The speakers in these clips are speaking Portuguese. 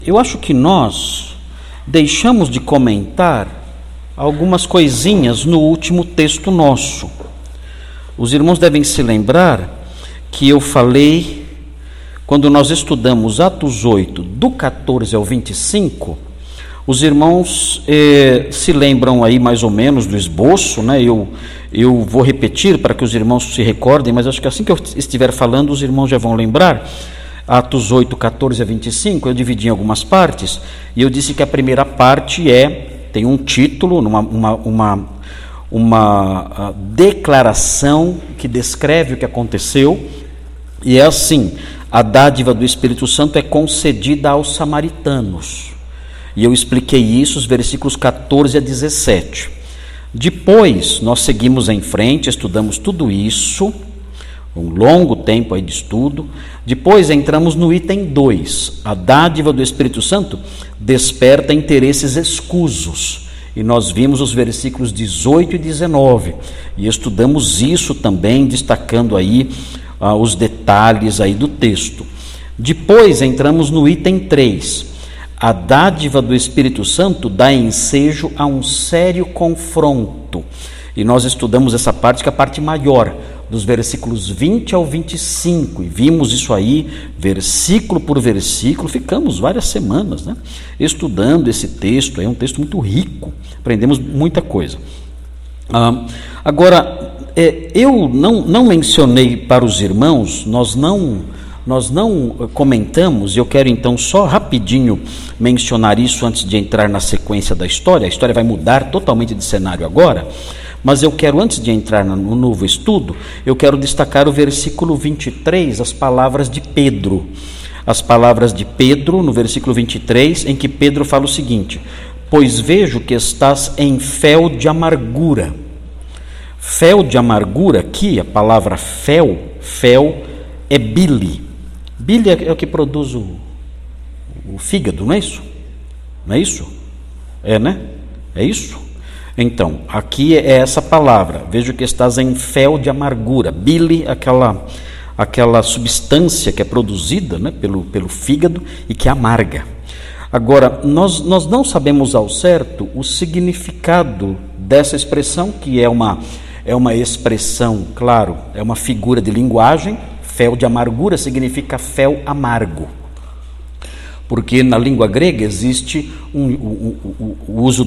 Eu acho que nós deixamos de comentar algumas coisinhas no último texto nosso. Os irmãos devem se lembrar que eu falei, quando nós estudamos Atos 8, do 14 ao 25, os irmãos se lembram aí mais ou menos do esboço, né? Eu vou repetir para que os irmãos se recordem, mas acho que assim que eu estiver falando, os irmãos já vão lembrar. Atos 8, 14 a 25, eu dividi em algumas partes, e eu disse que a primeira parte tem um título, uma declaração que descreve o que aconteceu, e é assim: a dádiva do Espírito Santo é concedida aos samaritanos. E eu expliquei isso, os versículos 14 a 17. Depois, nós seguimos em frente, estudamos tudo isso, um longo tempo aí de estudo. Depois entramos no item 2, a dádiva do Espírito Santo desperta interesses escusos, e nós vimos os versículos 18 e 19, e estudamos isso também, destacando aí os detalhes aí do texto. Depois entramos no item 3, a dádiva do Espírito Santo dá ensejo a um sério confronto, e nós estudamos essa parte, que é a parte maior, dos versículos 20 ao 25, e vimos isso aí, versículo por versículo. Ficamos várias semanas, né, estudando esse texto. É um texto muito rico, aprendemos muita coisa. Agora, eu não mencionei para os irmãos, nós não comentamos, e eu quero então só rapidinho mencionar isso antes de entrar na sequência da história. A história vai mudar totalmente de cenário agora, mas eu quero, antes de entrar no novo estudo, eu quero destacar o versículo 23, as palavras de Pedro. As palavras de Pedro, no versículo 23, em que Pedro fala o seguinte: pois vejo que estás em fel de amargura. Fel de amargura, aqui, a palavra fel é bile. Bile é o que produz o fígado, não é isso? Não é isso? Né? É isso? Então, aqui é essa palavra: vejo que estás em fel de amargura. Bile, aquela substância que é produzida, né, pelo fígado e que amarga. Agora, nós não sabemos ao certo o significado dessa expressão, que é uma expressão, claro, é uma figura de linguagem. Fel de amargura significa fel amargo, porque na língua grega existe o uso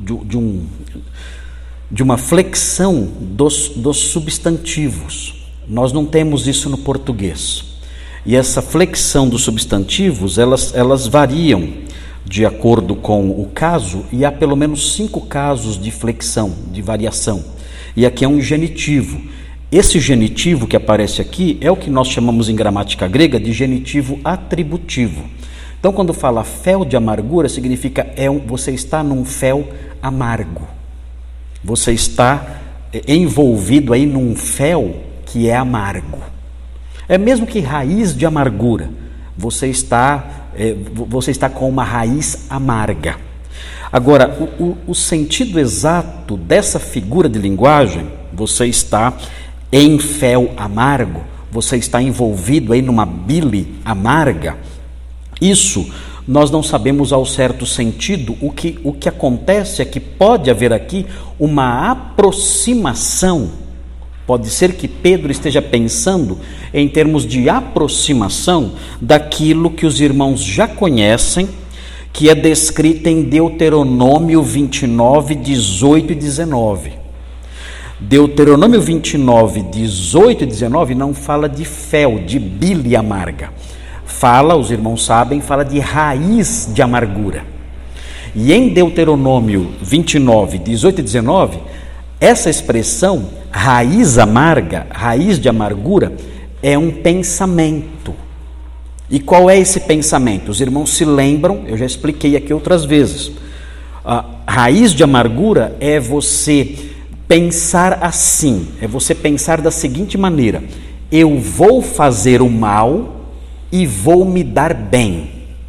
de uma flexão dos substantivos. Nós não temos isso no português. E essa flexão dos substantivos, elas variam de acordo com o caso, e há pelo menos 5 casos de flexão, de variação. E aqui é um genitivo. Esse genitivo que aparece aqui é o que nós chamamos em gramática grega de genitivo atributivo. Então, quando fala fel de amargura, significa você está num fel amargo. Você está envolvido aí num fel que é amargo. É mesmo que raiz de amargura. Você está com uma raiz amarga. Agora, o sentido exato dessa figura de linguagem, você está em fel amargo, você está envolvido aí numa bile amarga, isso nós não sabemos ao certo sentido. O que acontece é que pode haver aqui uma aproximação. Pode ser que Pedro esteja pensando em termos de aproximação daquilo que os irmãos já conhecem, que é descrito em Deuteronômio 29, 18 e 19. Deuteronômio 29, 18 e 19 não fala de fel, de bile amarga. Fala, os irmãos sabem, fala de raiz de amargura. E em Deuteronômio 29, 18 e 19, essa expressão, raiz amarga, raiz de amargura, é um pensamento. E qual é esse pensamento? Os irmãos se lembram, eu já expliquei aqui outras vezes. A raiz de amargura é você pensar assim, é você pensar da seguinte maneira: eu vou fazer o mal e vou me dar bem.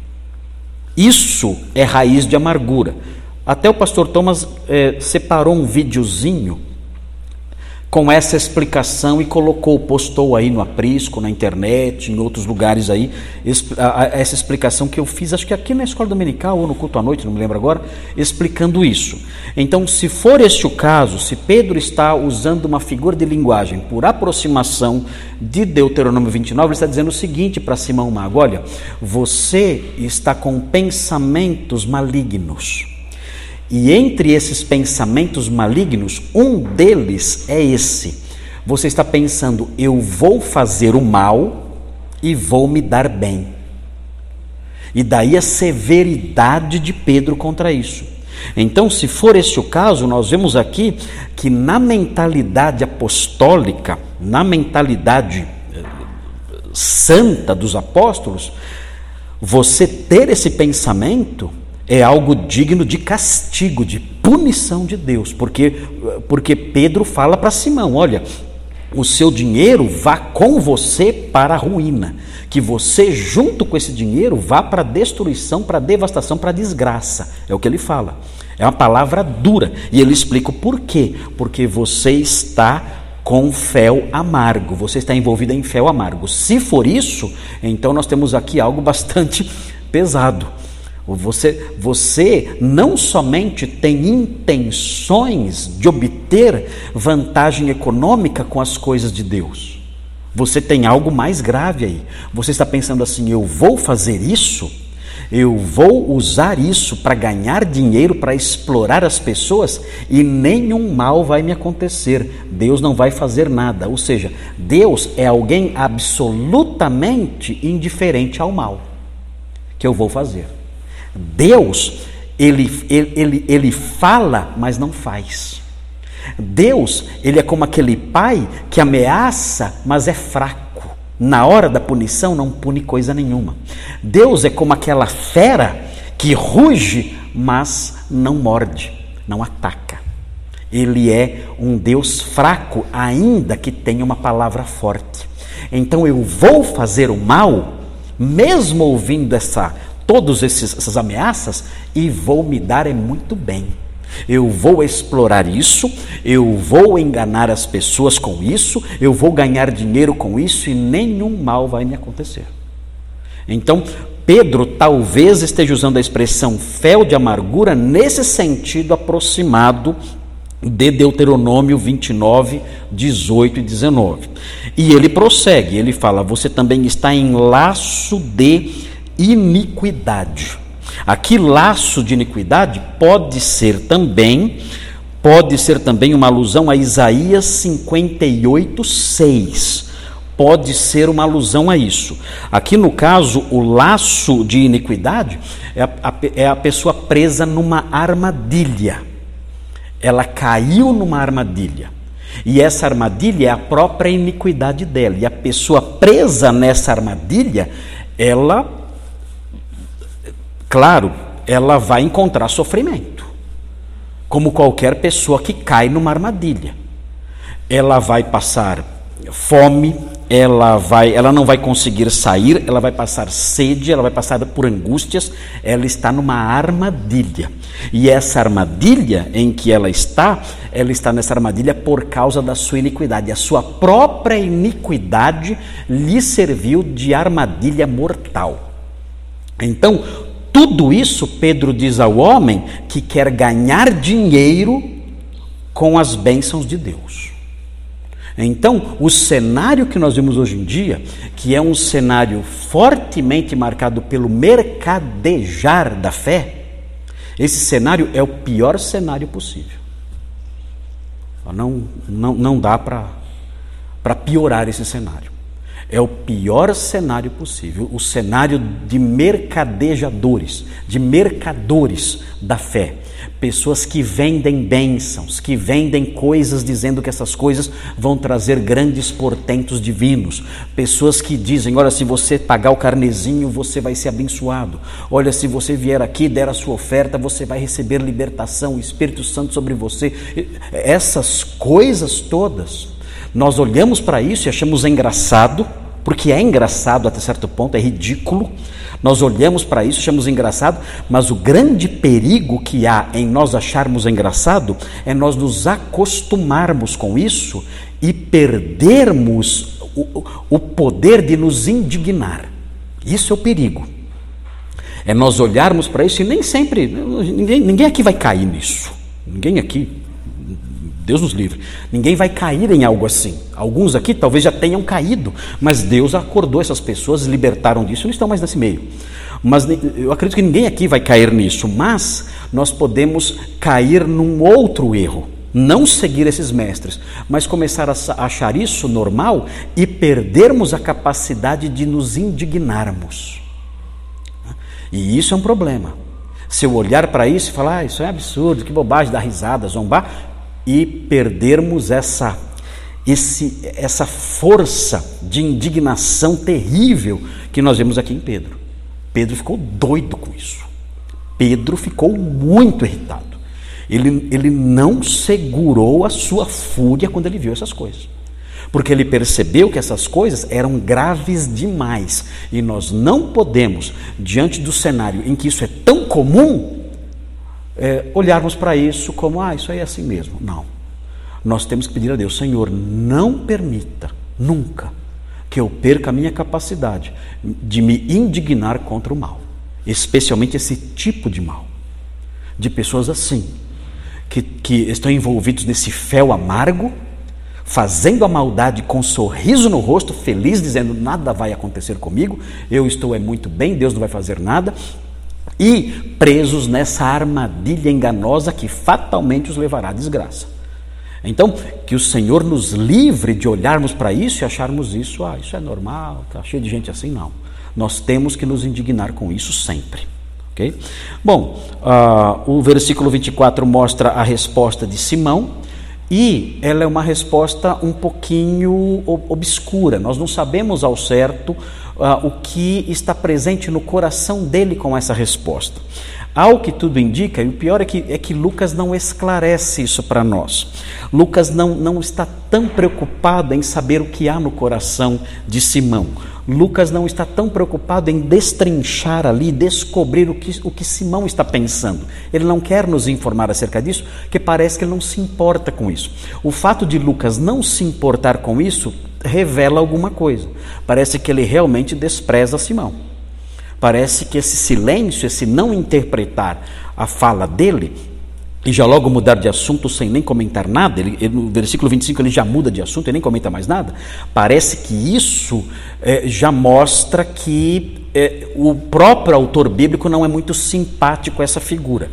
Isso é raiz de amargura. Até o pastor Thomas separou um videozinho com essa explicação e postou aí no Aprisco, na internet, em outros lugares aí, essa explicação que eu fiz, acho que aqui na escola dominical ou no culto à noite, não me lembro agora, explicando isso. Então, se for este o caso, se Pedro está usando uma figura de linguagem por aproximação de Deuteronômio 29, ele está dizendo o seguinte para Simão Mago: olha, você está com pensamentos malignos. E entre esses pensamentos malignos, um deles é esse. Você está pensando, eu vou fazer o mal e vou me dar bem. E daí a severidade de Pedro contra isso. Então, se for esse o caso, nós vemos aqui que na mentalidade apostólica, na mentalidade santa dos apóstolos, você ter esse pensamento é algo digno de castigo, de punição de Deus, porque Pedro fala para Simão: olha, o seu dinheiro vá com você para a ruína, que você junto com esse dinheiro vá para a destruição, para a devastação, para a desgraça. É o que ele fala, é uma palavra dura, e ele explica o porquê. Porque você está com fel amargo, você está envolvido em fel amargo. Se for isso, então nós temos aqui algo bastante pesado. Você não somente tem intenções de obter vantagem econômica com as coisas de Deus, você tem algo mais grave aí. Você está pensando assim: eu vou fazer isso, eu vou usar isso para ganhar dinheiro, para explorar as pessoas, e nenhum mal vai me acontecer, Deus não vai fazer nada. Ou seja, Deus é alguém absolutamente indiferente ao mal que eu vou fazer. Deus, ele fala, mas não faz. Deus, ele é como aquele pai que ameaça, mas é fraco. Na hora da punição não pune coisa nenhuma. Deus é como aquela fera que ruge, mas não morde, não ataca. Ele é um Deus fraco, ainda que tenha uma palavra forte. Então eu vou fazer o mal, mesmo ouvindo todas essas ameaças, e vou me dar muito bem. Eu vou explorar isso, eu vou enganar as pessoas com isso, eu vou ganhar dinheiro com isso, e nenhum mal vai me acontecer. Então, Pedro talvez esteja usando a expressão fel de amargura nesse sentido aproximado de Deuteronômio 29, 18 e 19. E ele prossegue, ele fala: você também está em laço de iniquidade. Aqui, laço de iniquidade pode ser também uma alusão a Isaías 58, 6. Pode ser uma alusão a isso. Aqui no caso, o laço de iniquidade é a pessoa presa numa armadilha. Ela caiu numa armadilha. E essa armadilha é a própria iniquidade dela. E a pessoa presa nessa armadilha, ela vai encontrar sofrimento, como qualquer pessoa que cai numa armadilha. Ela vai passar fome, ela não vai conseguir sair, ela vai passar sede, ela vai passar por angústias. Ela está numa armadilha, e essa armadilha em que ela está nessa armadilha por causa da sua iniquidade. A sua própria iniquidade lhe serviu de armadilha mortal. Então, tudo isso Pedro diz ao homem que quer ganhar dinheiro com as bênçãos de Deus. Então, o cenário que nós vemos hoje em dia, que é um cenário fortemente marcado pelo mercadejar da fé, esse cenário é o pior cenário possível. Não dá para piorar esse cenário. É o pior cenário possível, o cenário de mercadejadores, de mercadores da fé. Pessoas que vendem bênçãos, que vendem coisas dizendo que essas coisas vão trazer grandes portentos divinos. Pessoas que dizem: olha, se você pagar o carnezinho, você vai ser abençoado. Olha, se você vier aqui e der a sua oferta, você vai receber libertação, o Espírito Santo sobre você. Essas coisas todas, nós olhamos para isso e achamos engraçado, porque é engraçado até certo ponto, é ridículo. Nós olhamos para isso, achamos engraçado, mas o grande perigo que há em nós acharmos engraçado é nós nos acostumarmos com isso e perdermos o poder de nos indignar. Isso é o perigo. É nós olharmos para isso e nem sempre, ninguém aqui vai cair nisso. Ninguém aqui, Deus nos livre, ninguém vai cair em algo assim. Alguns aqui talvez já tenham caído, mas Deus acordou essas pessoas, libertaram disso e não estão mais nesse meio. Mas eu acredito que ninguém aqui vai cair nisso, mas nós podemos cair num outro erro. Não seguir esses mestres, mas começar a achar isso normal e perdermos a capacidade de nos indignarmos. E isso é um problema. Se eu olhar para isso e falar, isso é absurdo, que bobagem, dar risada, zombar, e perdermos essa força de indignação terrível que nós vemos aqui em Pedro. Pedro ficou doido com isso. Pedro ficou muito irritado. Ele não segurou a sua fúria quando ele viu essas coisas. Porque ele percebeu que essas coisas eram graves demais. E nós não podemos, diante do cenário em que isso é tão comum, olharmos para isso como, isso aí é assim mesmo. Não. Nós temos que pedir a Deus, Senhor, não permita nunca que eu perca a minha capacidade de me indignar contra o mal. Especialmente esse tipo de mal. De pessoas assim, que estão envolvidos nesse fel amargo, fazendo a maldade com um sorriso no rosto, feliz, dizendo, nada vai acontecer comigo, eu estou muito bem, Deus não vai fazer nada, e presos nessa armadilha enganosa que fatalmente os levará à desgraça. Então, que o Senhor nos livre de olharmos para isso e acharmos isso, isso é normal, está cheio de gente assim, não. Nós temos que nos indignar com isso sempre. Okay? Bom, o versículo 24 mostra a resposta de Simão, e ela é uma resposta um pouquinho obscura. Nós não sabemos ao certo o que está presente no coração dele com essa resposta. Ao que tudo indica, e o pior é que Lucas não esclarece isso para nós. Lucas não está tão preocupado em saber o que há no coração de Simão. Lucas não está tão preocupado em destrinchar ali, descobrir o que Simão está pensando. Ele não quer nos informar acerca disso, porque parece que ele não se importa com isso. O fato de Lucas não se importar com isso revela alguma coisa. Parece que ele realmente despreza Simão. Parece que esse silêncio, esse não interpretar a fala dele, e já logo mudar de assunto sem nem comentar nada, no versículo 25 ele já muda de assunto e nem comenta mais nada, parece que isso já mostra que o próprio autor bíblico não é muito simpático a essa figura.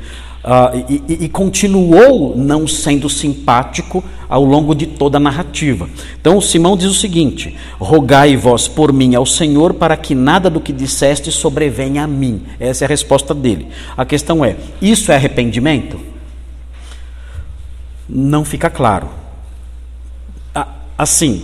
E continuou não sendo simpático ao longo de toda a narrativa. Então Simão diz o seguinte: rogai vós por mim ao Senhor, para que nada do que disseste sobrevenha a mim. Essa é a resposta dele. A questão é, isso é arrependimento? Não fica claro. Assim,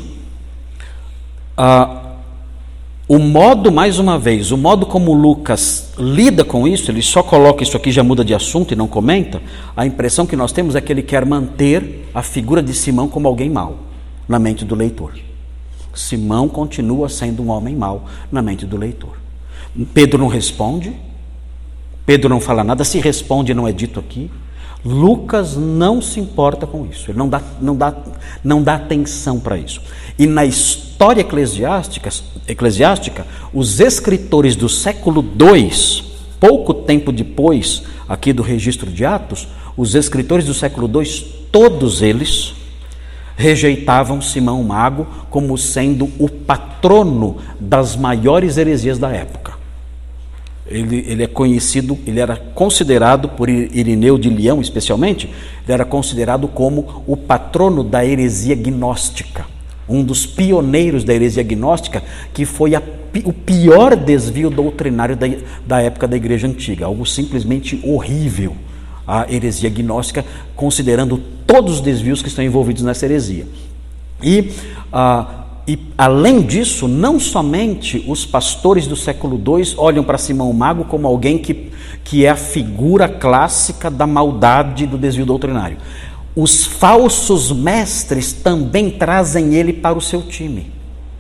o modo, mais uma vez, o modo como Lucas lida com isso, ele só coloca isso aqui, já muda de assunto e não comenta, a impressão que nós temos é que ele quer manter a figura de Simão como alguém mau na mente do leitor. Simão continua sendo um homem mau na mente do leitor. Pedro não responde, Pedro não fala nada, se responde não é dito aqui. Lucas não se importa com isso, ele não dá atenção para isso. E na história eclesiástica, os escritores do século II, pouco tempo depois aqui do registro de Atos, os escritores do século II, todos eles rejeitavam Simão Mago como sendo o patrono das maiores heresias da época. Ele é conhecido, ele era considerado, por Irineu de Leão especialmente, ele era considerado como o patrono da heresia gnóstica, um dos pioneiros da heresia gnóstica, que foi o pior desvio doutrinário da época da Igreja Antiga, algo simplesmente horrível, a heresia gnóstica, considerando todos os desvios que estão envolvidos nessa heresia. E além disso, não somente os pastores do século II olham para Simão Mago como alguém que é a figura clássica da maldade do desvio doutrinário. Os falsos mestres também trazem ele para o seu time.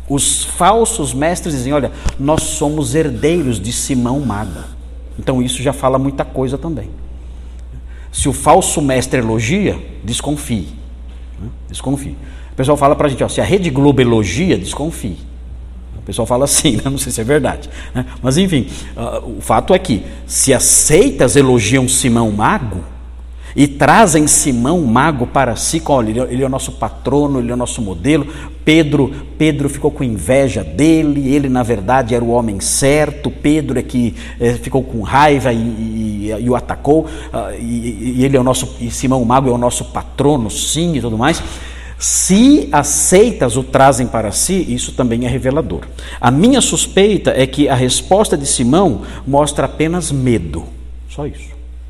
Os falsos mestres dizem, olha, nós somos herdeiros de Simão Mago. Então isso já fala muita coisa também. Se o falso mestre elogia, desconfie. Desconfie. O pessoal fala pra gente, ó, se a Rede Globo elogia, desconfie. O pessoal fala assim, né? Não sei se é verdade, né? Mas enfim, o fato é que se as seitas elogiam Simão Mago e trazem Simão Mago para si, olha, ele é o nosso patrono, ele é o nosso modelo. Pedro ficou com inveja dele, ele na verdade era o homem certo, Pedro é que ficou com raiva e o atacou, e ele é o nosso, e Simão Mago é o nosso patrono, sim, e tudo mais. Se as seitas o trazem para si, isso também é revelador. A minha suspeita é que a resposta de Simão mostra apenas medo, só isso.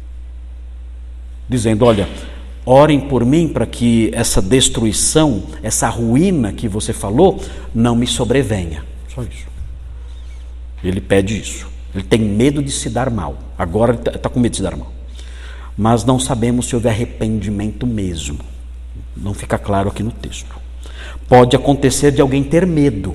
Dizendo, olha, orem por mim para que essa destruição, essa ruína que você falou, não me sobrevenha. Só isso. Ele pede isso. Ele tem medo de se dar mal. Agora ele está com medo de se dar mal. Mas não sabemos se houve arrependimento mesmo. Não fica claro aqui no texto. Pode acontecer de alguém ter medo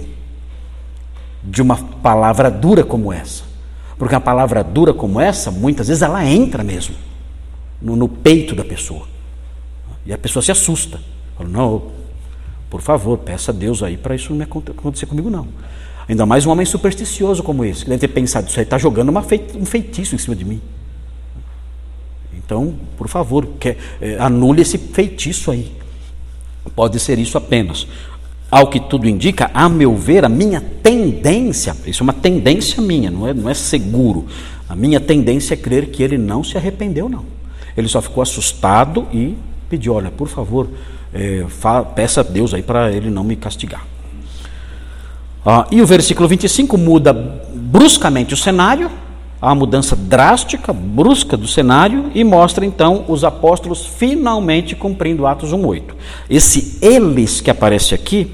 de uma palavra dura como essa. Porque uma palavra dura como essa, muitas vezes ela entra mesmo no peito da pessoa. E a pessoa se assusta. Fala, não, por favor, peça a Deus aí para isso não acontecer comigo não. Ainda mais um homem supersticioso como esse, que deve ter pensado, isso aí está jogando um feitiço em cima de mim. Então, por favor, anule esse feitiço aí. Pode ser isso apenas. Ao que tudo indica, a meu ver, a minha tendência, isso é uma tendência minha, não é seguro. A minha tendência é crer que ele não se arrependeu, não. Ele só ficou assustado e pediu, olha, por favor, peça a Deus aí para ele não me castigar. E o versículo 25 muda bruscamente o cenário, há uma mudança drástica, brusca do cenário, e mostra então os apóstolos finalmente cumprindo Atos 1:8. Esse eles que aparece aqui,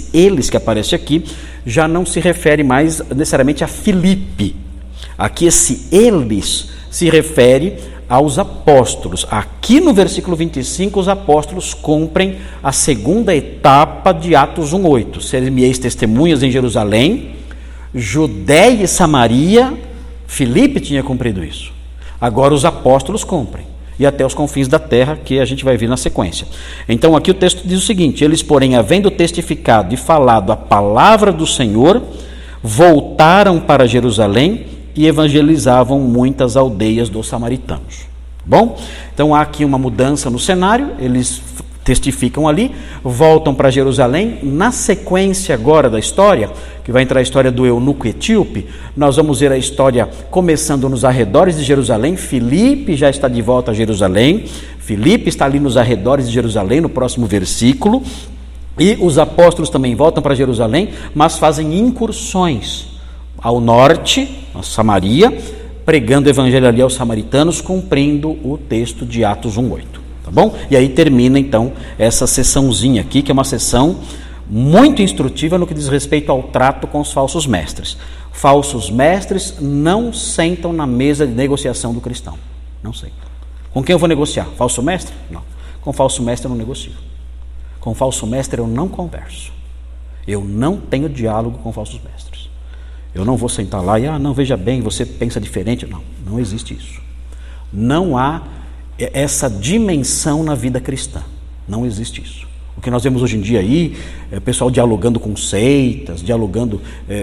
já não se refere mais necessariamente a Filipe. Aqui esse eles se refere aos apóstolos. Aqui no versículo 25, os apóstolos cumprem a segunda etapa de Atos 1:8. Ser-me-eis testemunhas em Jerusalém, Judéia e Samaria. Filipe tinha cumprido isso. Agora os apóstolos cumprem. E até os confins da terra, que a gente vai ver na sequência. Então aqui o texto diz o seguinte: eles, porém, havendo testificado e falado a palavra do Senhor, voltaram para Jerusalém e evangelizavam muitas aldeias dos samaritanos. Bom, então há aqui uma mudança no cenário, eles testificam ali, voltam para Jerusalém. Na sequência agora da história, que vai entrar a história do eunuco etíope, nós vamos ver a história começando nos arredores de Jerusalém. Filipe já está de volta a Jerusalém, Filipe está ali nos arredores de Jerusalém, no próximo versículo, e os apóstolos também voltam para Jerusalém, mas fazem incursões ao norte, a Samaria, pregando o evangelho ali aos samaritanos, cumprindo o texto de Atos 1:8. Tá bom? E aí termina então essa sessãozinha aqui, que é uma sessão muito instrutiva no que diz respeito ao trato com os falsos mestres. Falsos mestres não sentam na mesa de negociação do cristão. Não sentam. Com quem eu vou negociar? Falso mestre? Não. Com falso mestre eu não negocio. Com falso mestre eu não converso. Eu não tenho diálogo com falsos mestres. Eu não vou sentar lá e, não, veja bem, você pensa diferente. Não, não existe isso. Não há essa dimensão na vida cristã. Não existe isso. O que nós vemos hoje em dia aí, é o pessoal dialogando com seitas, dialogando,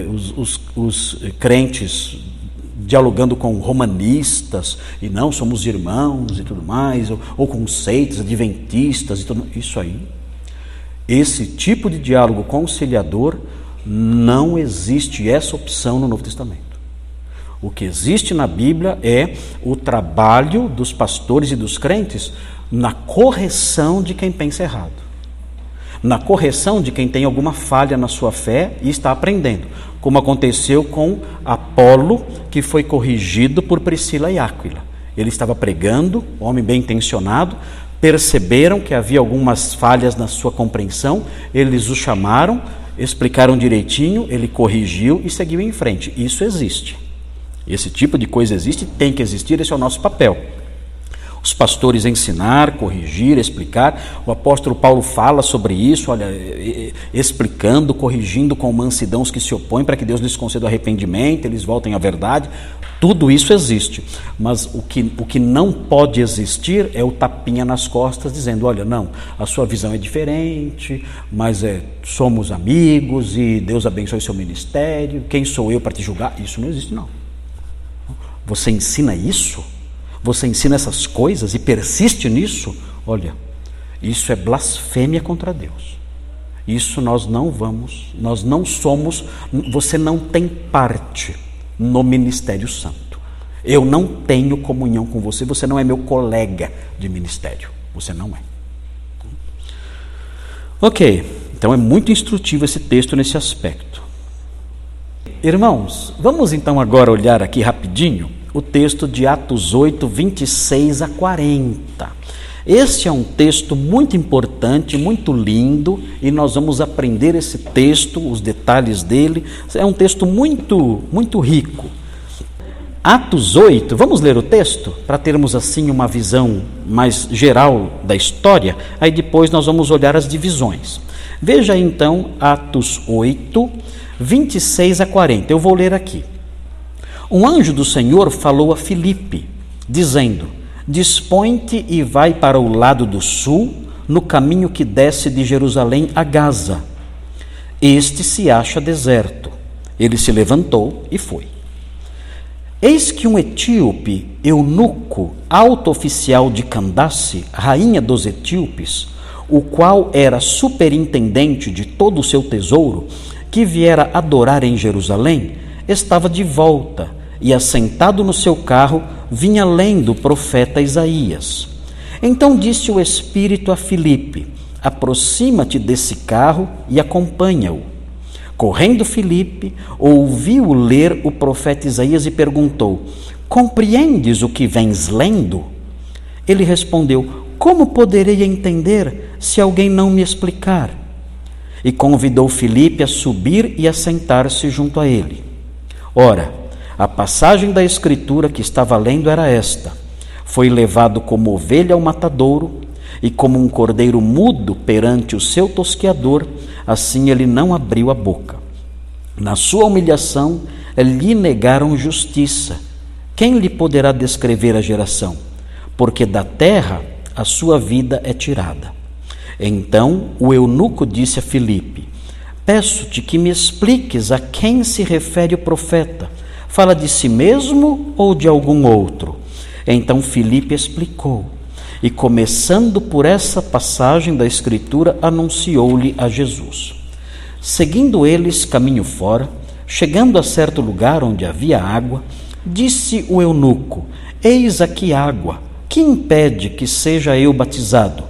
os crentes dialogando com romanistas, e não, somos irmãos e tudo mais, ou com seitas, adventistas e tudo isso aí. Esse tipo de diálogo conciliador, não existe essa opção no Novo Testamento. O que existe na Bíblia é o trabalho dos pastores e dos crentes na correção de quem pensa errado, na correção de quem tem alguma falha na sua fé e está aprendendo, como aconteceu com Apolo, que foi corrigido por Priscila e Áquila. Ele estava pregando, homem bem intencionado, perceberam que havia algumas falhas na sua compreensão, eles o chamaram, explicaram direitinho, ele corrigiu e seguiu em frente. Isso existe. Esse tipo de coisa existe, tem que existir, esse é o nosso papel. Os pastores ensinar, corrigir, explicar. O apóstolo Paulo fala sobre isso, olha, explicando, corrigindo com mansidão os que se opõem, para que Deus lhes conceda arrependimento, eles voltem à verdade. Tudo isso existe, mas o que não pode existir é o tapinha nas costas, dizendo, olha, não, a sua visão é diferente, mas somos amigos e Deus abençoe seu ministério, quem sou eu para te julgar? Isso não existe, não. Você ensina isso? Você ensina essas coisas e persiste nisso? Olha, isso é blasfêmia contra Deus. Isso nós não somos, você não tem parte no ministério santo. Eu não tenho comunhão com você, você não é meu colega de ministério, você não é. Ok, então é muito instrutivo esse texto nesse aspecto. Irmãos, vamos então agora olhar aqui rapidinho o texto de Atos 8, 26 a 40. Este é um texto muito importante, muito lindo, e nós vamos aprender esse texto, os detalhes dele. É um texto muito, muito rico. Atos 8, vamos ler o texto, para termos assim uma visão mais geral da história, aí depois nós vamos olhar as divisões. Veja então Atos 8, 26 a 40, eu vou ler aqui. Um anjo do Senhor falou a Filipe, dizendo, dispõe-te e vai para o lado do sul, no caminho que desce de Jerusalém a Gaza. Este se acha deserto. Ele se levantou e foi. Eis que um etíope, eunuco, alto oficial de Candace, rainha dos etíopes, o qual era superintendente de todo o seu tesouro, que viera adorar em Jerusalém, estava de volta e, assentado no seu carro, vinha lendo o profeta Isaías. Então disse o Espírito a Filipe, aproxima-te desse carro e acompanha-o. Correndo Filipe, ouviu ler o profeta Isaías e perguntou, compreendes o que vens lendo? Ele respondeu, como poderei entender se alguém não me explicar? E convidou Filipe a subir e a sentar-se junto a ele. Ora, a passagem da Escritura que estava lendo era esta: foi levado como ovelha ao matadouro, e como um cordeiro mudo perante o seu tosqueador, assim ele não abriu a boca. Na sua humilhação, lhe negaram justiça. Quem lhe poderá descrever a geração? Porque da terra a sua vida é tirada. Então o eunuco disse a Filipe, peço-te que me expliques a quem se refere o profeta. Fala de si mesmo ou de algum outro? Então Filipe explicou, e começando por essa passagem da Escritura, anunciou-lhe a Jesus. Seguindo eles caminho fora, chegando a certo lugar onde havia água, disse o eunuco, eis aqui água, que impede que seja eu batizado?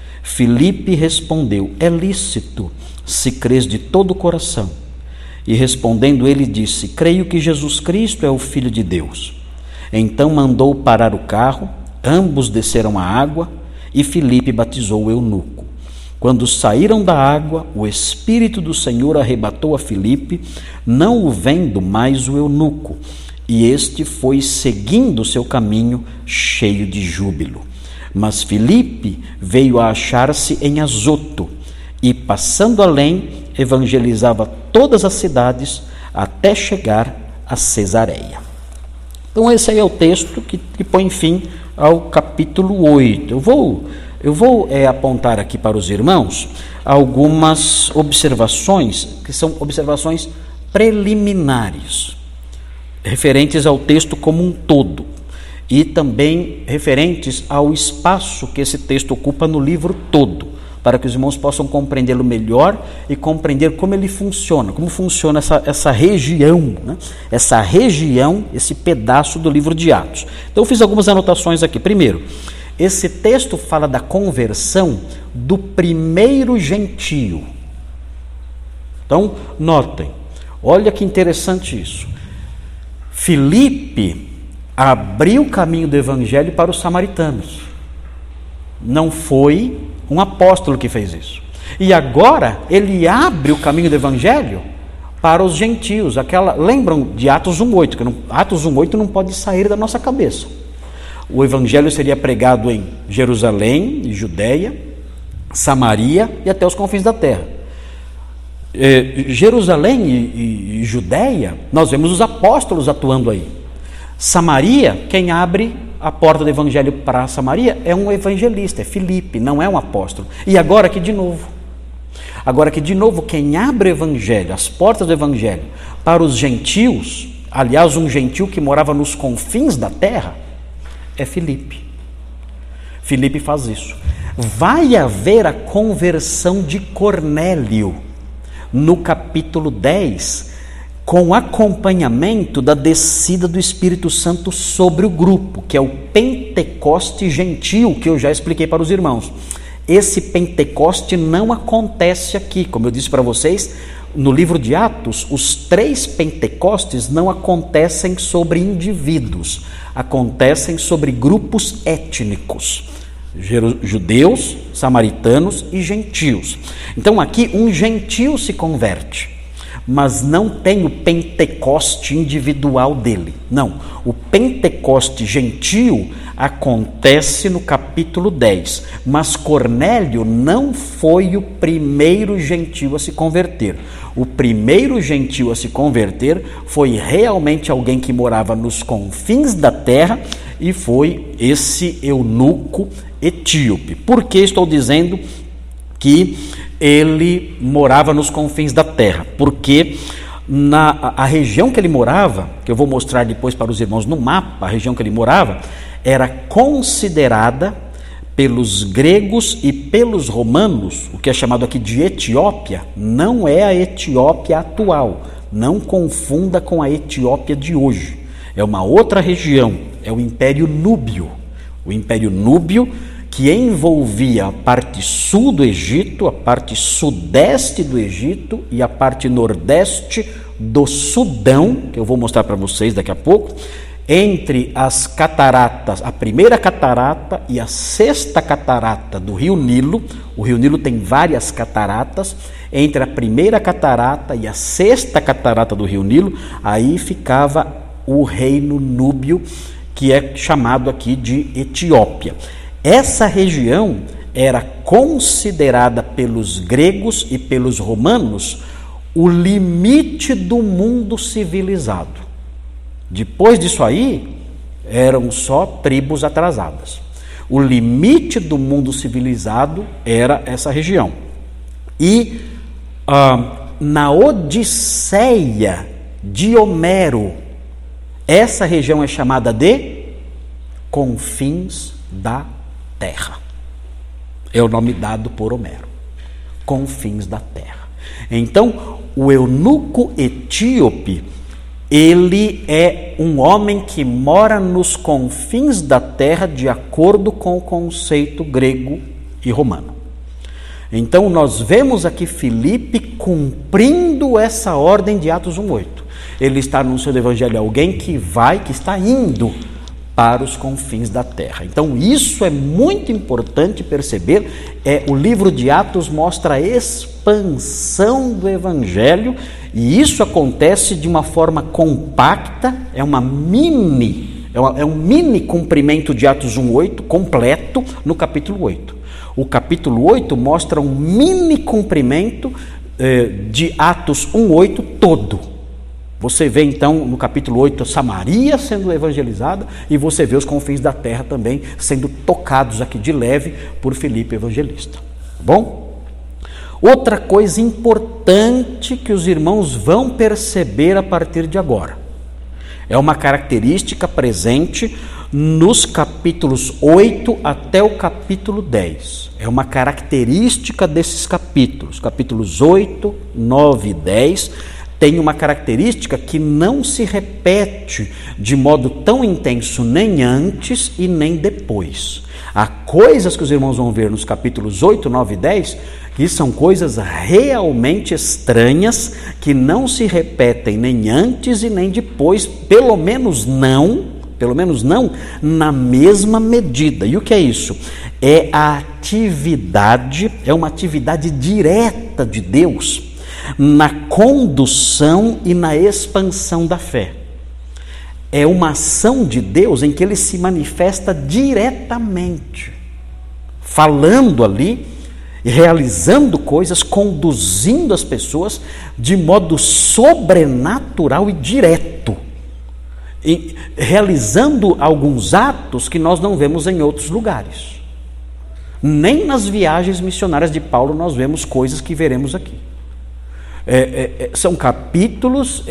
Filipe respondeu, é lícito, se crês de todo o coração. E respondendo ele disse, creio que Jesus Cristo é o Filho de Deus. Então mandou parar o carro, ambos desceram à água, e Filipe batizou o eunuco. Quando saíram da água, o Espírito do Senhor arrebatou a Filipe, não o vendo mais o eunuco, e este foi seguindo o seu caminho, cheio de júbilo. Mas Filipe veio a achar-se em Azoto, e passando além, evangelizava todas as cidades, até chegar a Cesareia. Então esse aí é o texto que põe fim ao capítulo 8. Eu vou apontar aqui para os irmãos algumas observações, que são observações preliminares, referentes ao texto como um todo, e também referentes ao espaço que esse texto ocupa no livro todo, para que os irmãos possam compreendê-lo melhor e compreender como ele funciona, como funciona essa região, né? Essa região, esse pedaço do livro de Atos. Então eu fiz algumas anotações aqui. Primeiro, esse texto fala da conversão do primeiro gentio. Então, notem, olha que interessante isso. Filipe abriu o caminho do evangelho para os samaritanos. Não foi um apóstolo que fez isso. E agora ele abre o caminho do evangelho para os gentios. Lembram de Atos 1:8, que Atos 1:8 não pode sair da nossa cabeça. O evangelho seria pregado em Jerusalém e Judeia, Samaria e até os confins da terra. Jerusalém e Judeia, nós vemos os apóstolos atuando aí. Samaria, quem abre a porta do evangelho para Samaria é um evangelista, é Filipe, não é um apóstolo. E agora que de novo, quem abre o evangelho, as portas do evangelho para os gentios, aliás, um gentio que morava nos confins da terra, é Filipe. Filipe faz isso. Vai haver a conversão de Cornélio no capítulo 10, com acompanhamento da descida do Espírito Santo sobre o grupo, que é o Pentecoste gentil, que eu já expliquei para os irmãos. Esse Pentecoste não acontece aqui, como eu disse para vocês, no livro de Atos, os 3 Pentecostes não acontecem sobre indivíduos, acontecem sobre grupos étnicos, judeus, samaritanos e gentios. Então aqui um gentio se converte, mas não tem o Pentecoste individual dele. Não, o Pentecoste gentio acontece no capítulo 10, mas Cornélio não foi o primeiro gentio a se converter. O primeiro gentio a se converter foi realmente alguém que morava nos confins da terra, e foi esse eunuco etíope. Por que estou dizendo que ele morava nos confins da terra? Porque a região que ele morava, que eu vou mostrar depois para os irmãos no mapa, a região que ele morava, era considerada pelos gregos e pelos romanos, o que é chamado aqui de Etiópia, não é a Etiópia atual, não confunda com a Etiópia de hoje, é uma outra região, é o Império Núbio. O Império Núbio, que envolvia a parte sul do Egito, a parte sudeste do Egito e a parte nordeste do Sudão, que eu vou mostrar para vocês daqui a pouco, entre as cataratas, a primeira catarata e a sexta catarata do Rio Nilo. O Rio Nilo tem várias cataratas. Entre a primeira catarata e a sexta catarata do Rio Nilo, aí ficava o reino núbio, que é chamado aqui de Etiópia. Essa região era considerada pelos gregos e pelos romanos o limite do mundo civilizado. Depois disso aí, eram só tribos atrasadas. O limite do mundo civilizado era essa região. E na Odisseia de Homero, essa região é chamada de confins da terra. É o nome dado por Homero. Confins da terra. Então, o eunuco etíope, ele é um homem que mora nos confins da terra de acordo com o conceito grego e romano. Então nós vemos aqui Filipe cumprindo essa ordem de Atos 1:8. Ele está anunciando o evangelho a alguém que está indo para os confins da terra. Então isso é muito importante perceber. O livro de Atos mostra a expansão do evangelho, e isso acontece de uma forma compacta, é um mini cumprimento de Atos 1:8 completo no capítulo 8. O capítulo 8 mostra um mini cumprimento de Atos 1:8 todo. Você vê então no capítulo 8 Samaria sendo evangelizada, e você vê os confins da terra também sendo tocados aqui de leve por Filipe evangelista. Bom? Outra coisa importante que os irmãos vão perceber a partir de agora, é uma característica presente nos capítulos 8 até o capítulo 10. É uma característica desses capítulos. Capítulos 8, 9 e 10 tem uma característica que não se repete de modo tão intenso nem antes e nem depois. Há coisas que os irmãos vão ver nos capítulos 8, 9 e 10 que são coisas realmente estranhas, que não se repetem nem antes e nem depois, pelo menos não na mesma medida. E o que é isso? É uma atividade direta de Deus na condução e na expansão da fé. é uma ação de Deus em que Ele se manifesta diretamente, falando ali, realizando coisas, conduzindo as pessoas de modo sobrenatural e direto, e realizando alguns atos que nós não vemos em outros lugares. Nem nas viagens missionárias de Paulo nós vemos coisas que veremos aqui. São capítulos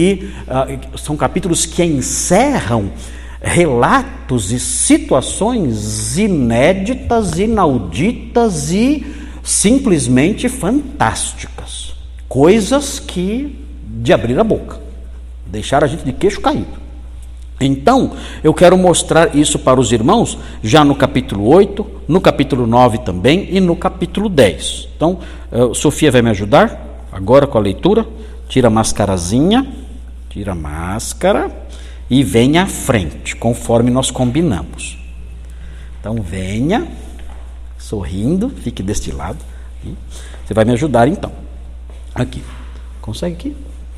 são capítulos que encerram relatos e situações inéditas, inauditas e simplesmente fantásticas, coisas que de abrir a boca, deixaram a gente de queixo caído. Então, eu quero mostrar isso para os irmãos já no capítulo 8, no capítulo 9 também e no capítulo 10. Então, Sofia vai me ajudar agora com a leitura. Tira a mascarazinha, tira a máscara e venha à frente, conforme nós combinamos. Então, venha, sorrindo, fique deste lado. Você vai me ajudar então. Aqui, consegue aqui?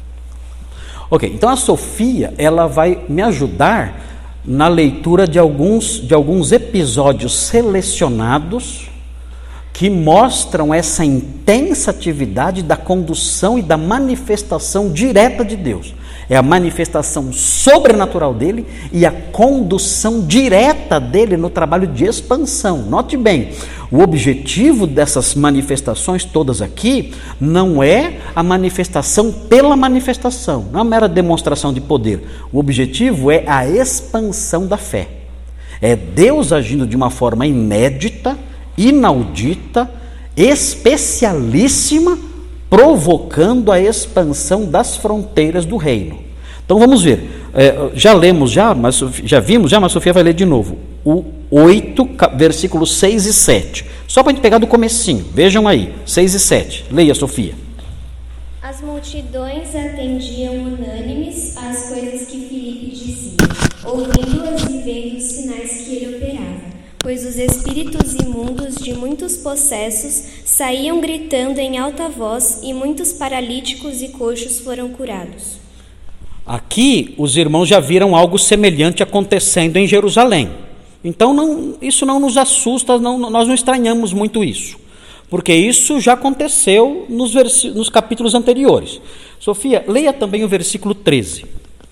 Ok, então a Sofia, ela vai me ajudar na leitura de alguns episódios selecionados que mostram essa intensa atividade da condução e da manifestação direta de Deus. É a manifestação sobrenatural dele e a condução direta dele no trabalho de expansão. Note bem, o objetivo dessas manifestações todas aqui não é a manifestação pela manifestação, não é uma mera demonstração de poder. O objetivo é a expansão da fé. É Deus agindo de uma forma inédita, inaudita, especialíssima, provocando a expansão das fronteiras do reino. Então vamos ver, já lemos, mas a Sofia vai ler de novo, o 8, versículos 6 e 7, só para a gente pegar do comecinho, vejam aí, 6 e 7, leia, Sofia. As multidões atendiam unânimes às coisas que Filipe dizia, ouvindo-as e vendo os sinais que ele operava. Pois os espíritos imundos de muitos possessos saíam gritando em alta voz e muitos paralíticos e coxos foram curados. Aqui os irmãos já viram algo semelhante acontecendo em Jerusalém. Então isso não nos assusta, nós não estranhamos muito isso, porque isso já aconteceu nos capítulos anteriores. Sofia, leia também o versículo 13.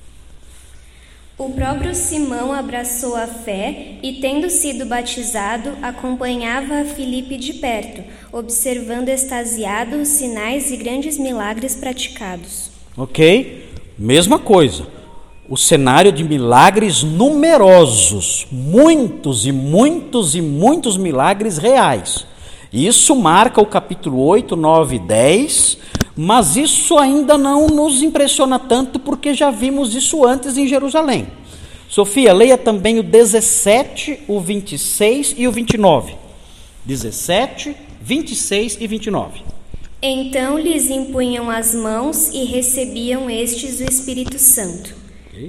O próprio Simão abraçou a fé e, tendo sido batizado, acompanhava a Filipe de perto, observando extasiado os sinais e grandes milagres praticados. Ok, mesma coisa. O cenário de milagres numerosos, muitos e muitos e muitos milagres reais. Isso marca o capítulo 8, 9 e 10, mas isso ainda não nos impressiona tanto porque já vimos isso antes em Jerusalém. Sofia, leia também o 17, o 26 e o 29. 17, 26 e 29. Então lhes impunham as mãos e recebiam estes o Espírito Santo.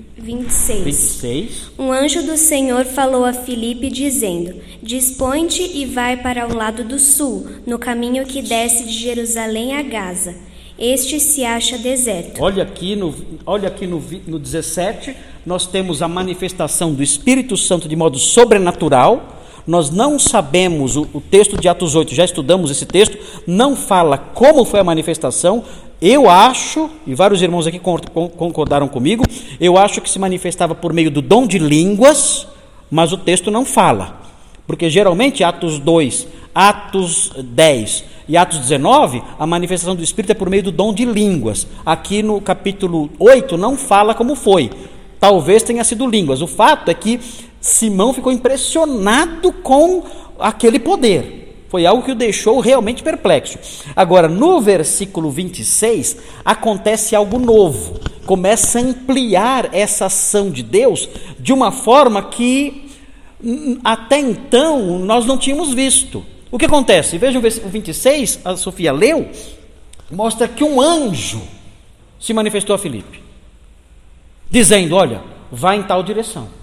26. Um anjo do Senhor falou a Filipe dizendo: Dispõe-te e vai para o lado do sul, no caminho que desce de Jerusalém a Gaza. Este se acha deserto. Olha aqui no 17, nós temos a manifestação do Espírito Santo de modo sobrenatural. Nós não sabemos, o texto de Atos 8, já estudamos esse texto, não fala como foi a manifestação. Eu acho, e vários irmãos aqui concordaram comigo, eu acho que se manifestava por meio do dom de línguas, mas o texto não fala. Porque geralmente Atos 2, Atos 10 e Atos 19, a manifestação do Espírito é por meio do dom de línguas. Aqui no capítulo 8 não fala como foi. Talvez tenha sido línguas. O fato é que Simão ficou impressionado com aquele poder. Foi algo que o deixou realmente perplexo. Agora, no versículo 26, acontece algo novo. Começa a ampliar essa ação de Deus de uma forma que até então nós não tínhamos visto. O que acontece? Vejam o 26, a Sofia leu, mostra que um anjo se manifestou a Filipe, dizendo: olha, vai em tal direção.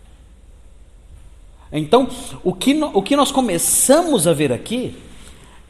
Então, o que nós começamos a ver aqui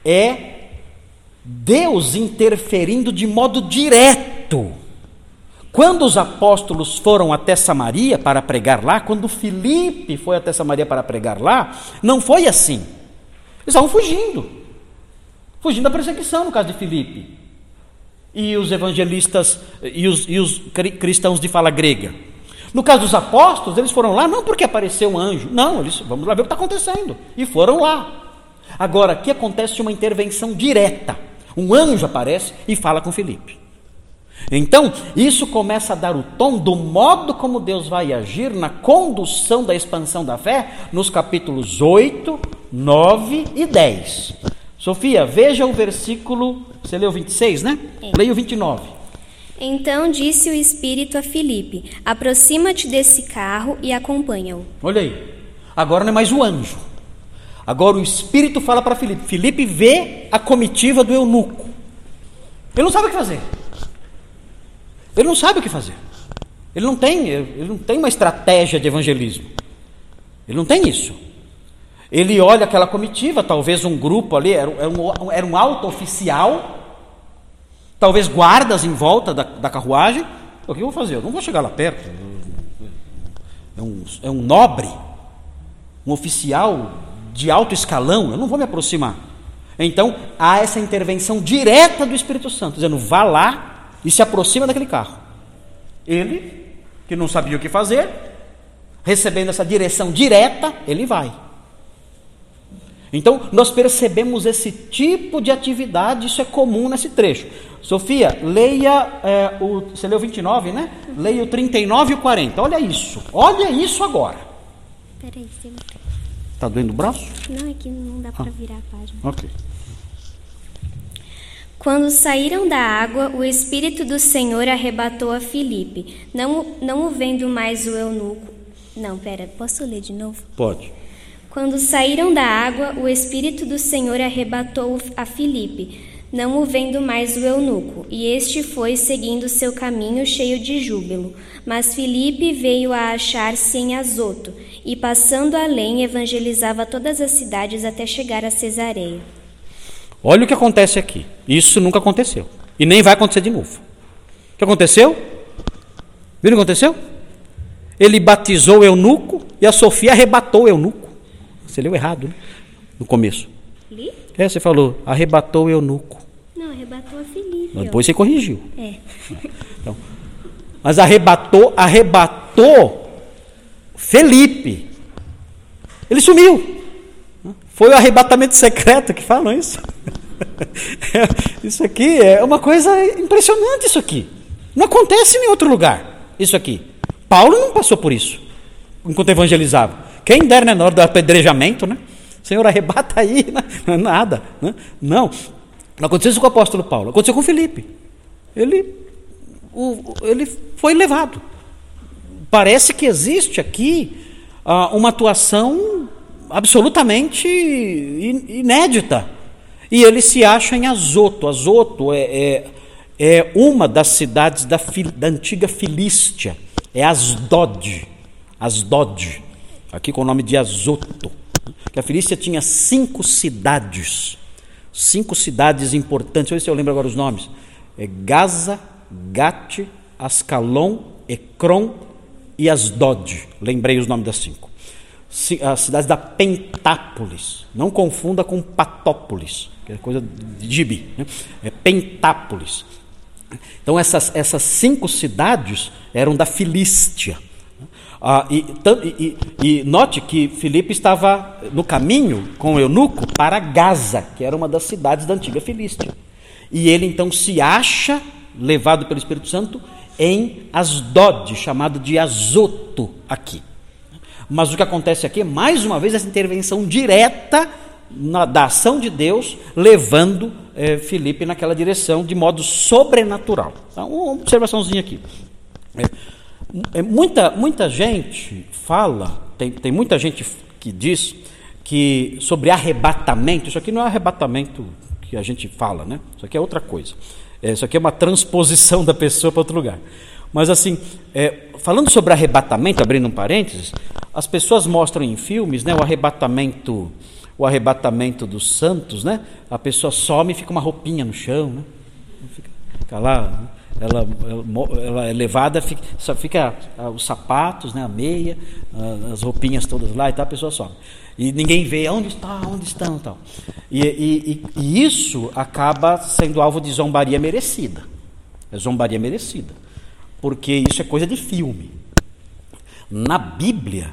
é Deus interferindo de modo direto, Quando os apóstolos foram até Samaria para pregar lá, quando Filipe foi até Samaria para pregar lá, não foi assim. Eles estavam fugindo da perseguição no caso de Filipe. E os evangelistas e os cristãos de fala grega. No caso dos apóstolos, eles foram lá não porque apareceu um anjo, não, eles, vamos lá ver o que está acontecendo, e foram lá. Agora, aqui acontece uma intervenção direta, um anjo aparece e fala com Filipe. Então, isso começa a dar o tom do modo como Deus vai agir na condução da expansão da fé, nos capítulos 8, 9 e 10. Sofia, veja o versículo, você leu 26, né? Leia o 29. Então disse o Espírito a Filipe: aproxima-te desse carro e acompanha-o. Olha aí, agora não é mais o anjo. Agora o Espírito fala para Filipe. Filipe vê a comitiva do eunuco. Ele não sabe o que fazer. Ele não sabe o que fazer. Ele não tem uma estratégia de evangelismo. Ele não tem isso. Ele olha aquela comitiva, talvez um grupo ali, era um alto oficial, talvez guardas em volta da carruagem. O que eu vou fazer? Eu não vou chegar lá perto. É um nobre, um oficial de alto escalão, eu não vou me aproximar. Então, há essa intervenção direta do Espírito Santo, dizendo, vá lá e se aproxima daquele carro. Ele, que não sabia o que fazer, recebendo essa direção direta, ele vai. Então, nós percebemos esse tipo de atividade, isso é comum nesse trecho. Sofia, leia, você leu 29, né? Leia o 39 e o 40, olha isso agora. Peraí, sim. Está doendo o braço? Não, é que não dá para virar a página. Ok. Quando saíram da água, o Espírito do Senhor arrebatou a Filipe. Não o vendo mais o eunuco... Não, posso ler de novo? Pode. Quando saíram da água, o Espírito do Senhor arrebatou a Filipe, não o vendo mais o eunuco, e este foi seguindo seu caminho cheio de júbilo. Mas Filipe veio a achar-se em Azoto, e passando além, evangelizava todas as cidades até chegar a Cesareia. Olha o que acontece aqui. Isso nunca aconteceu. E nem vai acontecer de novo. O que aconteceu? Viram o que aconteceu? Ele batizou o eunuco e a Sofia arrebatou o eunuco. Você leu errado, né? No começo. Li? Você falou, arrebatou o eunuco. Não, arrebatou a Filipe. Depois você corrigiu. Então, mas arrebatou Felipe. Ele sumiu. Foi o arrebatamento secreto que falam isso. Isso aqui é uma coisa impressionante, isso aqui. Não acontece em outro lugar, isso aqui. Paulo não passou por isso, enquanto evangelizava. Quem dera na hora do apedrejamento, né? Senhor, arrebata aí, né? Nada. Né? Não aconteceu isso com o apóstolo Paulo, aconteceu com Filipe. Ele foi levado. Parece que existe aqui uma atuação absolutamente inédita. E ele se acha em Azoto. Azoto é uma das cidades da antiga Filístia. É Asdod. Aqui com o nome de Azoto. Que a Filístia tinha 5 cidades. 5 cidades importantes. Deixa eu ver se eu lembro agora os nomes. Gaza, Gate, Ascalon, Ecrom e Asdod. Lembrei os nomes das 5. As cidades da Pentápolis. Não confunda com Patópolis, que é coisa de gibi, né? É Pentápolis. Então essas 5 cidades eram da Filístia. E note que Filipe estava no caminho com o eunuco para Gaza, que era uma das cidades da antiga Filístia. E ele então se acha, levado pelo Espírito Santo, em Asdod, chamado de Azoto aqui. Mas o que acontece aqui é, mais uma vez, essa intervenção direta da ação de Deus, levando Filipe naquela direção de modo sobrenatural. Então, uma observaçãozinha aqui. Muita gente fala, tem muita gente que diz que sobre arrebatamento, isso aqui não é arrebatamento que a gente fala, né? Isso aqui é outra coisa. Isso aqui é uma transposição da pessoa para outro lugar. Mas assim, falando sobre arrebatamento, abrindo um parênteses, as pessoas mostram em filmes, né, o arrebatamento dos santos, né? A pessoa some e fica uma roupinha no chão, né? Fica lá, né? ela é levada, só fica os sapatos, né, a meia, as roupinhas todas lá e tal, a pessoa sobe. E ninguém vê onde estão e tal. E isso acaba sendo alvo de zombaria merecida. É zombaria merecida. Porque isso é coisa de filme. Na Bíblia,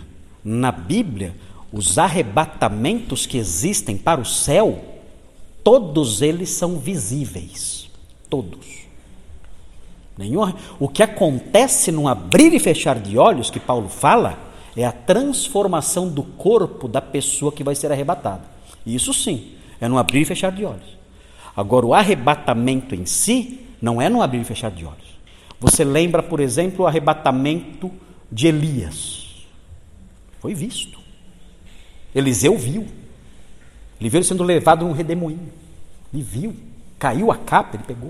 os arrebatamentos que existem para o céu, todos eles são visíveis. Todos. O que acontece num abrir e fechar de olhos, que Paulo fala, é a transformação do corpo da pessoa que vai ser arrebatada. Isso sim, é no abrir e fechar de olhos. Agora, o arrebatamento em si não é no abrir e fechar de olhos. Você lembra, por exemplo, o arrebatamento de Elias. Foi visto. Eliseu viu. Ele viu ele sendo levado num redemoinho. Ele viu. Caiu a capa, ele pegou.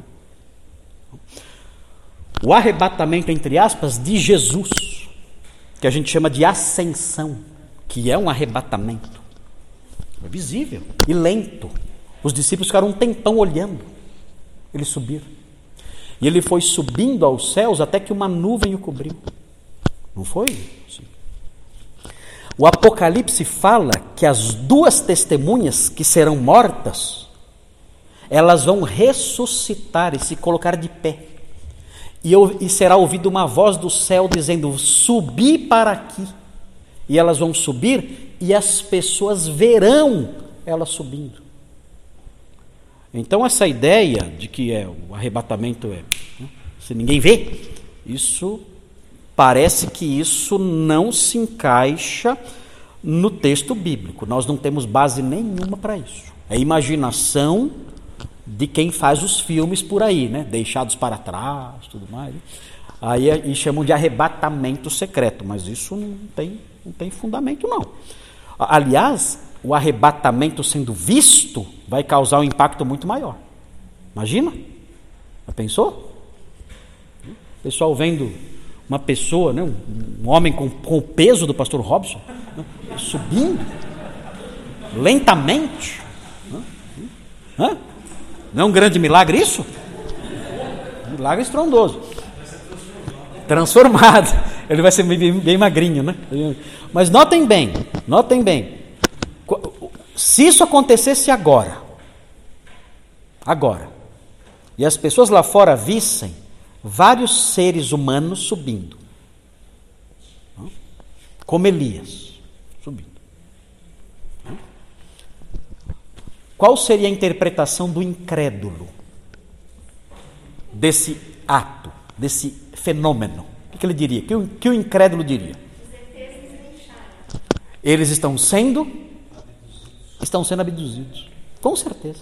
O arrebatamento, entre aspas, de Jesus, que a gente chama de ascensão, que é um arrebatamento. É visível e lento. Os discípulos ficaram um tempão olhando ele subir. E ele foi subindo aos céus até que uma nuvem o cobriu. Não foi? Sim. O Apocalipse fala que as 2 testemunhas que serão mortas, elas vão ressuscitar e se colocar de pé. E será ouvida uma voz do céu dizendo: subi para aqui. E elas vão subir e as pessoas verão elas subindo. Então essa ideia de que o arrebatamento se ninguém vê, isso parece que isso não se encaixa no texto bíblico. Nós não temos base nenhuma para isso. É imaginação de quem faz os filmes por aí, né? Deixados para trás, tudo mais. Aí chamam de arrebatamento secreto, mas isso não tem fundamento, não. Aliás, o arrebatamento sendo visto vai causar um impacto muito maior. Imagina? Já pensou? O pessoal vendo uma pessoa, né, um homem com o peso do pastor Robson, né, subindo lentamente. Não é um grande milagre isso? Milagre estrondoso. Transformado. Ele vai ser bem magrinho, né? Mas notem bem. Se isso acontecesse agora, e as pessoas lá fora vissem vários seres humanos subindo, como Elias, subindo. Qual seria a interpretação do incrédulo desse ato, desse fenômeno? O que ele diria? O que o incrédulo diria? Eles estão sendo abduzidos. Com certeza.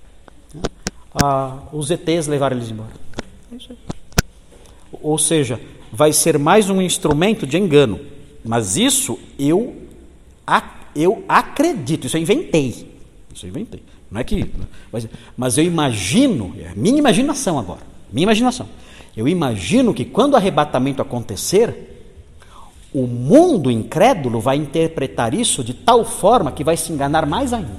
Os ETs levaram eles embora. É isso aí. Ou seja, vai ser mais um instrumento de engano. Mas isso eu acredito, isso eu inventei. Não é que, mas eu imagino, é minha imaginação agora, eu imagino que quando o arrebatamento acontecer, o mundo incrédulo vai interpretar isso de tal forma que vai se enganar mais ainda.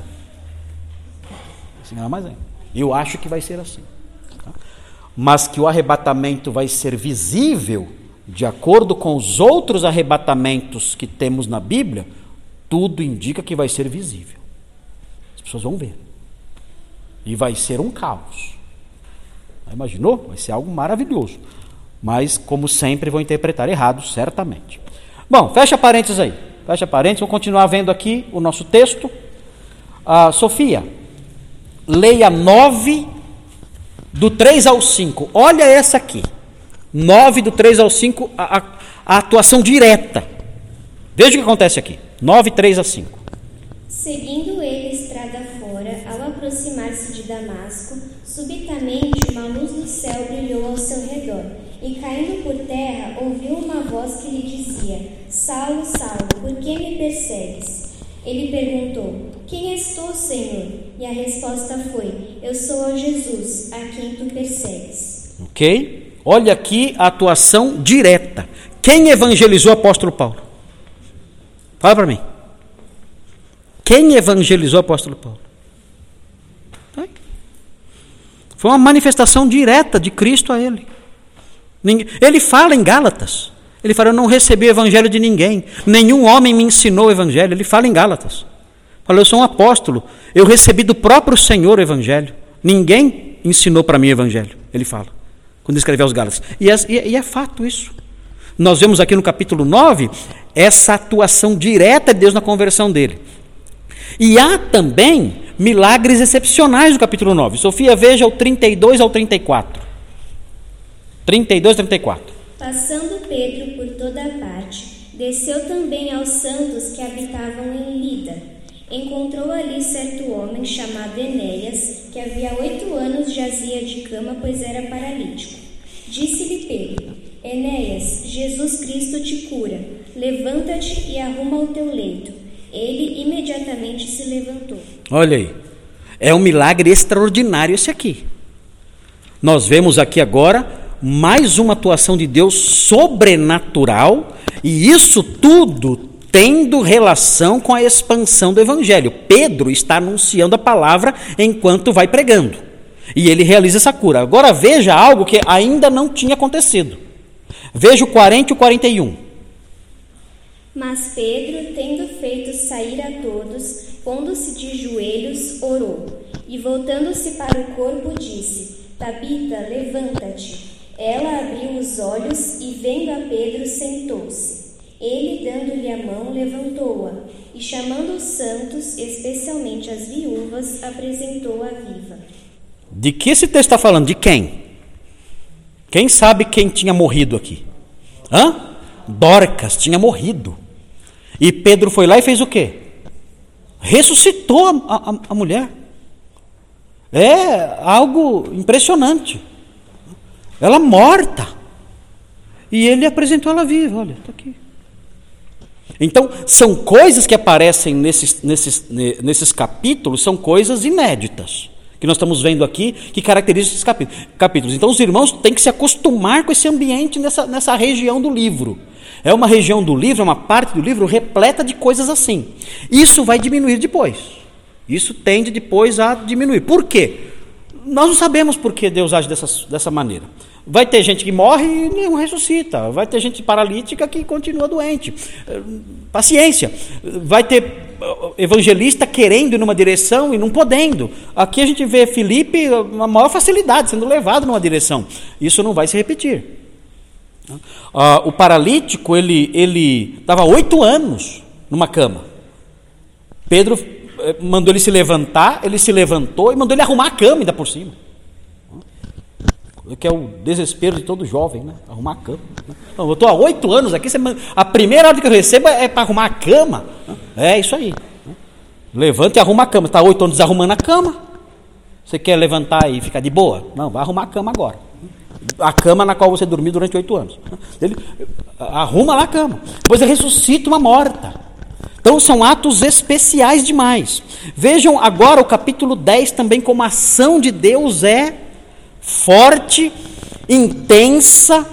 Eu acho que vai ser assim. Tá? Mas que o arrebatamento vai ser visível, de acordo com os outros arrebatamentos que temos na Bíblia, tudo indica que vai ser visível. As pessoas vão ver. E vai ser um caos. Imaginou? Vai ser algo maravilhoso. Mas, como sempre, vou interpretar errado, certamente. Bom, fecha parênteses aí. Vamos continuar vendo aqui o nosso texto. Sofia, leia 9, do 3 ao 5. Olha essa aqui. 9, do 3 ao 5, a atuação direta. Veja o que acontece aqui. 9, 3 a 5. Seguindo ele estrada fora, ao aproximar-se de Damasco, subitamente uma luz do céu brilhou ao seu redor, e caindo por terra, ouviu uma voz que lhe dizia: Saulo, Saulo, por que me persegues? Ele perguntou: Quem és tu, Senhor? E a resposta foi: Eu sou Jesus, a quem tu persegues. Ok? Olha aqui a atuação direta. Quem evangelizou o apóstolo Paulo? Fala para mim. Quem evangelizou o apóstolo Paulo? Foi uma manifestação direta de Cristo a ele. Ele fala em Gálatas. Ele fala, eu não recebi o evangelho de ninguém. Nenhum homem me ensinou o evangelho. Ele fala em Gálatas. Fala, eu sou um apóstolo. Eu recebi do próprio Senhor o evangelho. Ninguém ensinou para mim o evangelho. Ele fala, quando escreveu aos Gálatas. E é fato isso. Nós vemos aqui no capítulo 9, essa atuação direta de Deus na conversão dele. E há também milagres excepcionais no capítulo 9. Sofia, veja o 32 ao 34. 32 e 34. Passando Pedro por toda parte, desceu também aos santos que habitavam em Lida. Encontrou ali certo homem chamado Enéas, que havia 8 anos jazia de cama, pois era paralítico. Disse-lhe Pedro, Enéas, Jesus Cristo te cura. Levanta-te e arruma o teu leito. Ele imediatamente se levantou. Olha aí, é um milagre extraordinário esse aqui. Nós vemos aqui agora mais uma atuação de Deus sobrenatural, e isso tudo tendo relação com a expansão do evangelho. Pedro está anunciando a palavra enquanto vai pregando, e ele realiza essa cura. Agora veja algo que ainda não tinha acontecido. Veja o 40 e o 41. Mas Pedro, tendo feito sair a todos, pondo-se de joelhos, orou, e voltando-se para o corpo disse, Tabita, levanta-te. Ela abriu os olhos e, vendo a Pedro, sentou-se. Ele, dando-lhe a mão, levantou-a e, chamando os santos, especialmente as viúvas, apresentou-a viva. De que esse texto está falando? De quem? Quem sabe quem tinha morrido aqui? Dorcas tinha morrido. E Pedro foi lá e fez o quê? Ressuscitou a mulher. É algo impressionante. Ela morta. E ele apresentou ela viva. Olha, está aqui. Então, são coisas que aparecem nesses capítulos, são coisas inéditas, que nós estamos vendo aqui, que caracterizam esses capítulos. Então, os irmãos têm que se acostumar com esse ambiente nessa região do livro. É uma região do livro, é uma parte do livro repleta de coisas assim. Isso vai diminuir depois. Isso tende depois a diminuir. Por quê? Nós não sabemos por que Deus age dessa maneira. Vai ter gente que morre e não ressuscita. Vai ter gente paralítica que continua doente. Paciência. Vai ter evangelista querendo ir numa direção e não podendo. Aqui a gente vê Filipe, uma maior facilidade, sendo levado numa direção. Isso não vai se repetir. O paralítico, ele estava 8 anos numa cama. Pedro mandou ele se levantar, ele se levantou e mandou ele arrumar a cama ainda por cima. Que é o desespero de todo jovem, né? Arrumar a cama. Então, eu estou há 8 anos aqui, a primeira ordem que eu recebo é para arrumar a cama. É isso aí. Levanta e arruma a cama. Está 8 anos desarrumando a cama. Você quer levantar e ficar de boa? Não, vai arrumar a cama agora. A cama na qual você dormiu durante 8 anos. Ele arruma lá a cama. Depois ele ressuscita uma morta. Então são atos especiais demais. Vejam agora o capítulo 10 também, como a ação de Deus é forte, intensa,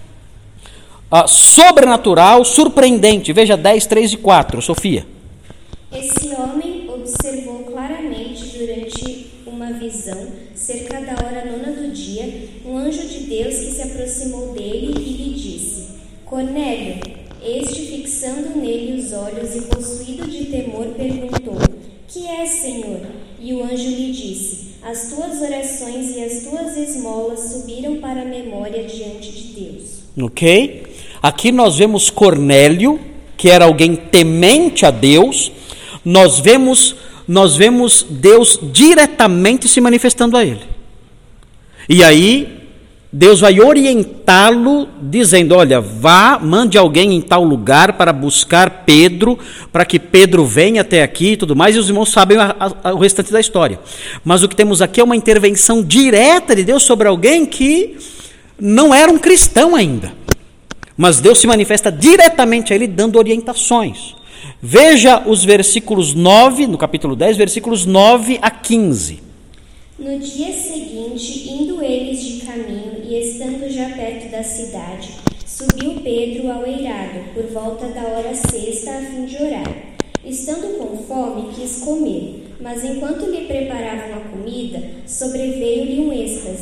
sobrenatural, surpreendente. Veja 10, 3 e 4, Sofia. Esse homem observou claramente durante uma visão, cerca da hora 9 do dia, um anjo de Deus que se aproximou dele e lhe disse, Cornélio. Este, fixando nele os olhos e possuído de temor, perguntou, que é, Senhor? E o anjo lhe disse, as tuas orações e as tuas esmolas subiram para a memória diante de Deus. Ok? Aqui nós vemos Cornélio, que era alguém temente a Deus. Nós vemos Deus diretamente se manifestando a ele. E aí Deus vai orientá-lo, dizendo, olha, vá, mande alguém em tal lugar para buscar Pedro, para que Pedro venha até aqui e tudo mais, e os irmãos sabem o restante da história. Mas o que temos aqui é uma intervenção direta de Deus sobre alguém que não era um cristão ainda. Mas Deus se manifesta diretamente a ele, dando orientações. Veja os versículos 9, no capítulo 10, versículos 9 a 15. No dia seguinte, indo eles de caminho e estando já perto da cidade, subiu Pedro ao eirado, por volta da hora 6, a fim de orar. Estando com fome, quis comer, mas enquanto lhe preparavam a comida, sobreveio-lhe um êxtase.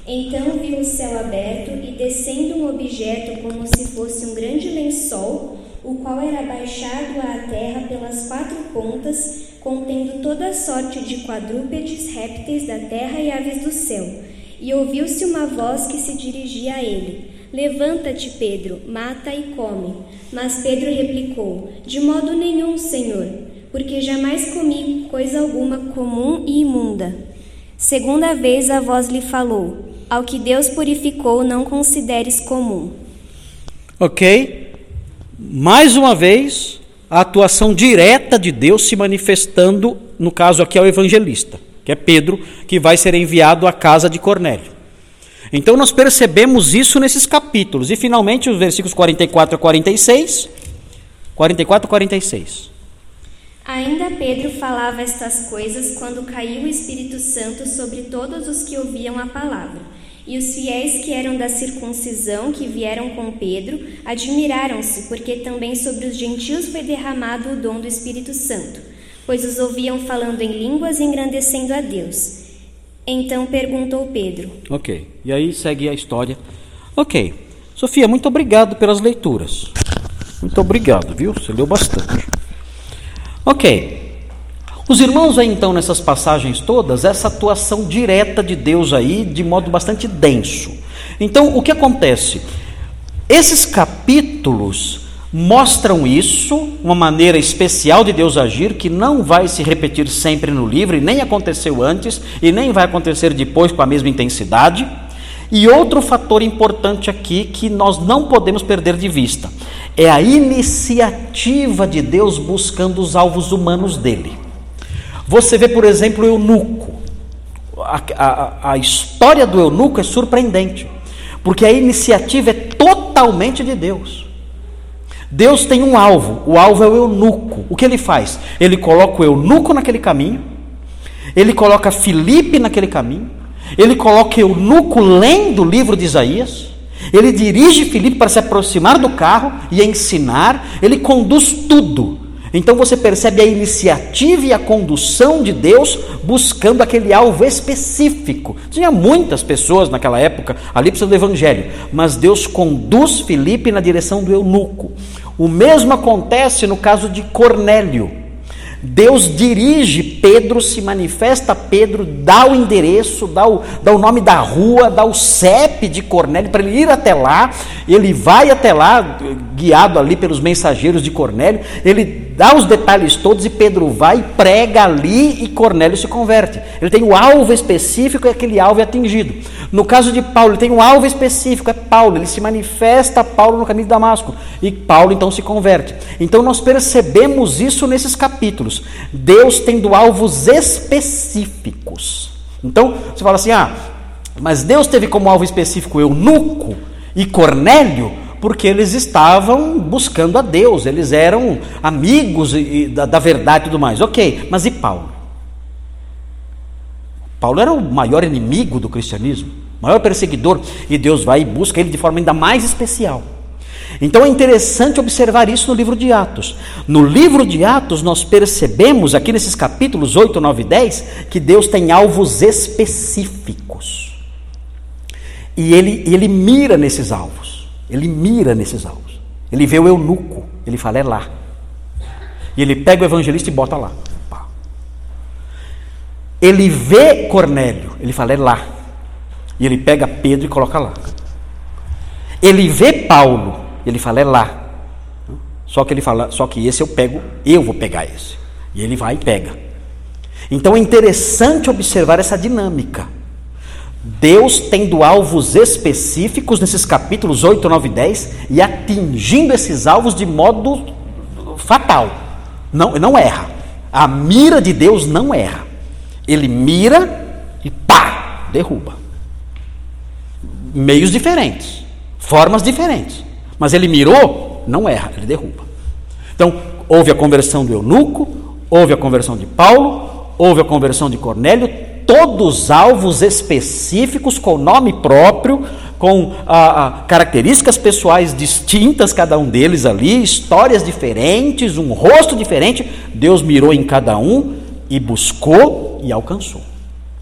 Então viu o céu aberto e descendo um objeto como se fosse um grande lençol, o qual era baixado à terra pelas 4 pontas, contendo toda sorte de quadrúpedes, répteis da terra e aves do céu. E ouviu-se uma voz que se dirigia a ele: Levanta-te, Pedro, mata e come. Mas Pedro replicou: De modo nenhum, Senhor, porque jamais comi coisa alguma comum e imunda. Segunda vez a voz lhe falou: Ao que Deus purificou, não consideres comum. Ok? Mais uma vez, a atuação direta de Deus se manifestando, no caso aqui é o evangelista, que é Pedro, que vai ser enviado à casa de Cornélio. Então nós percebemos isso nesses capítulos. E finalmente os versículos 44 a 46. 44 a 46. Ainda Pedro falava estas coisas quando caiu o Espírito Santo sobre todos os que ouviam a palavra. E os fiéis que eram da circuncisão, que vieram com Pedro, admiraram-se, porque também sobre os gentios foi derramado o dom do Espírito Santo, pois os ouviam falando em línguas e engrandecendo a Deus. Então perguntou Pedro. Ok, e aí segue a história. Ok, Sofia, muito obrigado pelas leituras. Muito obrigado, viu? Você leu bastante. Ok. Os irmãos veem então nessas passagens todas essa atuação direta de Deus aí de modo bastante denso. Então o que acontece? Esses capítulos mostram isso, uma maneira especial de Deus agir, que não vai se repetir sempre no livro, e nem aconteceu antes, e nem vai acontecer depois com a mesma intensidade. E outro fator importante aqui que nós não podemos perder de vista é a iniciativa de Deus buscando os alvos humanos dele. Você vê, por exemplo, o eunuco. A história do eunuco é surpreendente, porque a iniciativa é totalmente de Deus. Deus tem um alvo, o alvo é o eunuco. O que ele faz? Ele coloca o eunuco naquele caminho, ele coloca Filipe naquele caminho, ele coloca o eunuco lendo o livro de Isaías, ele dirige Filipe para se aproximar do carro e ensinar, ele conduz tudo. Então você percebe a iniciativa e a condução de Deus buscando aquele alvo específico. Tinha muitas pessoas naquela época ali precisando do evangelho, mas Deus conduz Filipe na direção do eunuco. O mesmo acontece no caso de Cornélio. Deus dirige Pedro, se manifesta a Pedro, dá o endereço, dá o nome da rua, dá o CEP de Cornélio para ele ir até lá. Ele vai até lá, guiado ali pelos mensageiros de Cornélio, ele dá os detalhes todos e Pedro vai, prega ali e Cornélio se converte. Ele tem o alvo específico e aquele alvo é atingido. No caso de Paulo, ele tem um alvo específico, é Paulo, ele se manifesta a Paulo no caminho de Damasco e Paulo então se converte. Então nós percebemos isso nesses capítulos, Deus tendo alvos específicos. Então você fala assim, mas Deus teve como alvo específico eunuco e Cornélio, porque eles estavam buscando a Deus, eles eram amigos da verdade e tudo mais. Ok, mas e Paulo? Paulo era o maior inimigo do cristianismo, o maior perseguidor, e Deus vai e busca ele de forma ainda mais especial. Então é interessante observar isso no livro de Atos. No livro de Atos nós percebemos aqui nesses capítulos 8, 9 e 10 que Deus tem alvos específicos. E ele mira nesses alvos. Ele mira nesses alvos. Ele vê o eunuco, ele fala, é lá. E ele pega o evangelista e bota lá. Ele vê Cornélio, ele fala, é lá. E ele pega Pedro e coloca lá. Ele vê Paulo, ele fala, é lá. Só que ele fala, só que esse eu vou pegar esse. E ele vai e pega. Então é interessante observar essa dinâmica. Deus tendo alvos específicos nesses capítulos 8, 9 e 10 e atingindo esses alvos de modo fatal. Não erra. A mira de Deus não erra. Ele mira e pá, derruba. Meios diferentes, formas diferentes, mas ele mirou, não erra, ele derruba. Então, houve a conversão do eunuco, houve a conversão de Paulo, houve a conversão de Cornélio, todos alvos específicos, com nome próprio, com características pessoais distintas, cada um deles ali, histórias diferentes, um rosto diferente. Deus mirou em cada um e buscou e alcançou.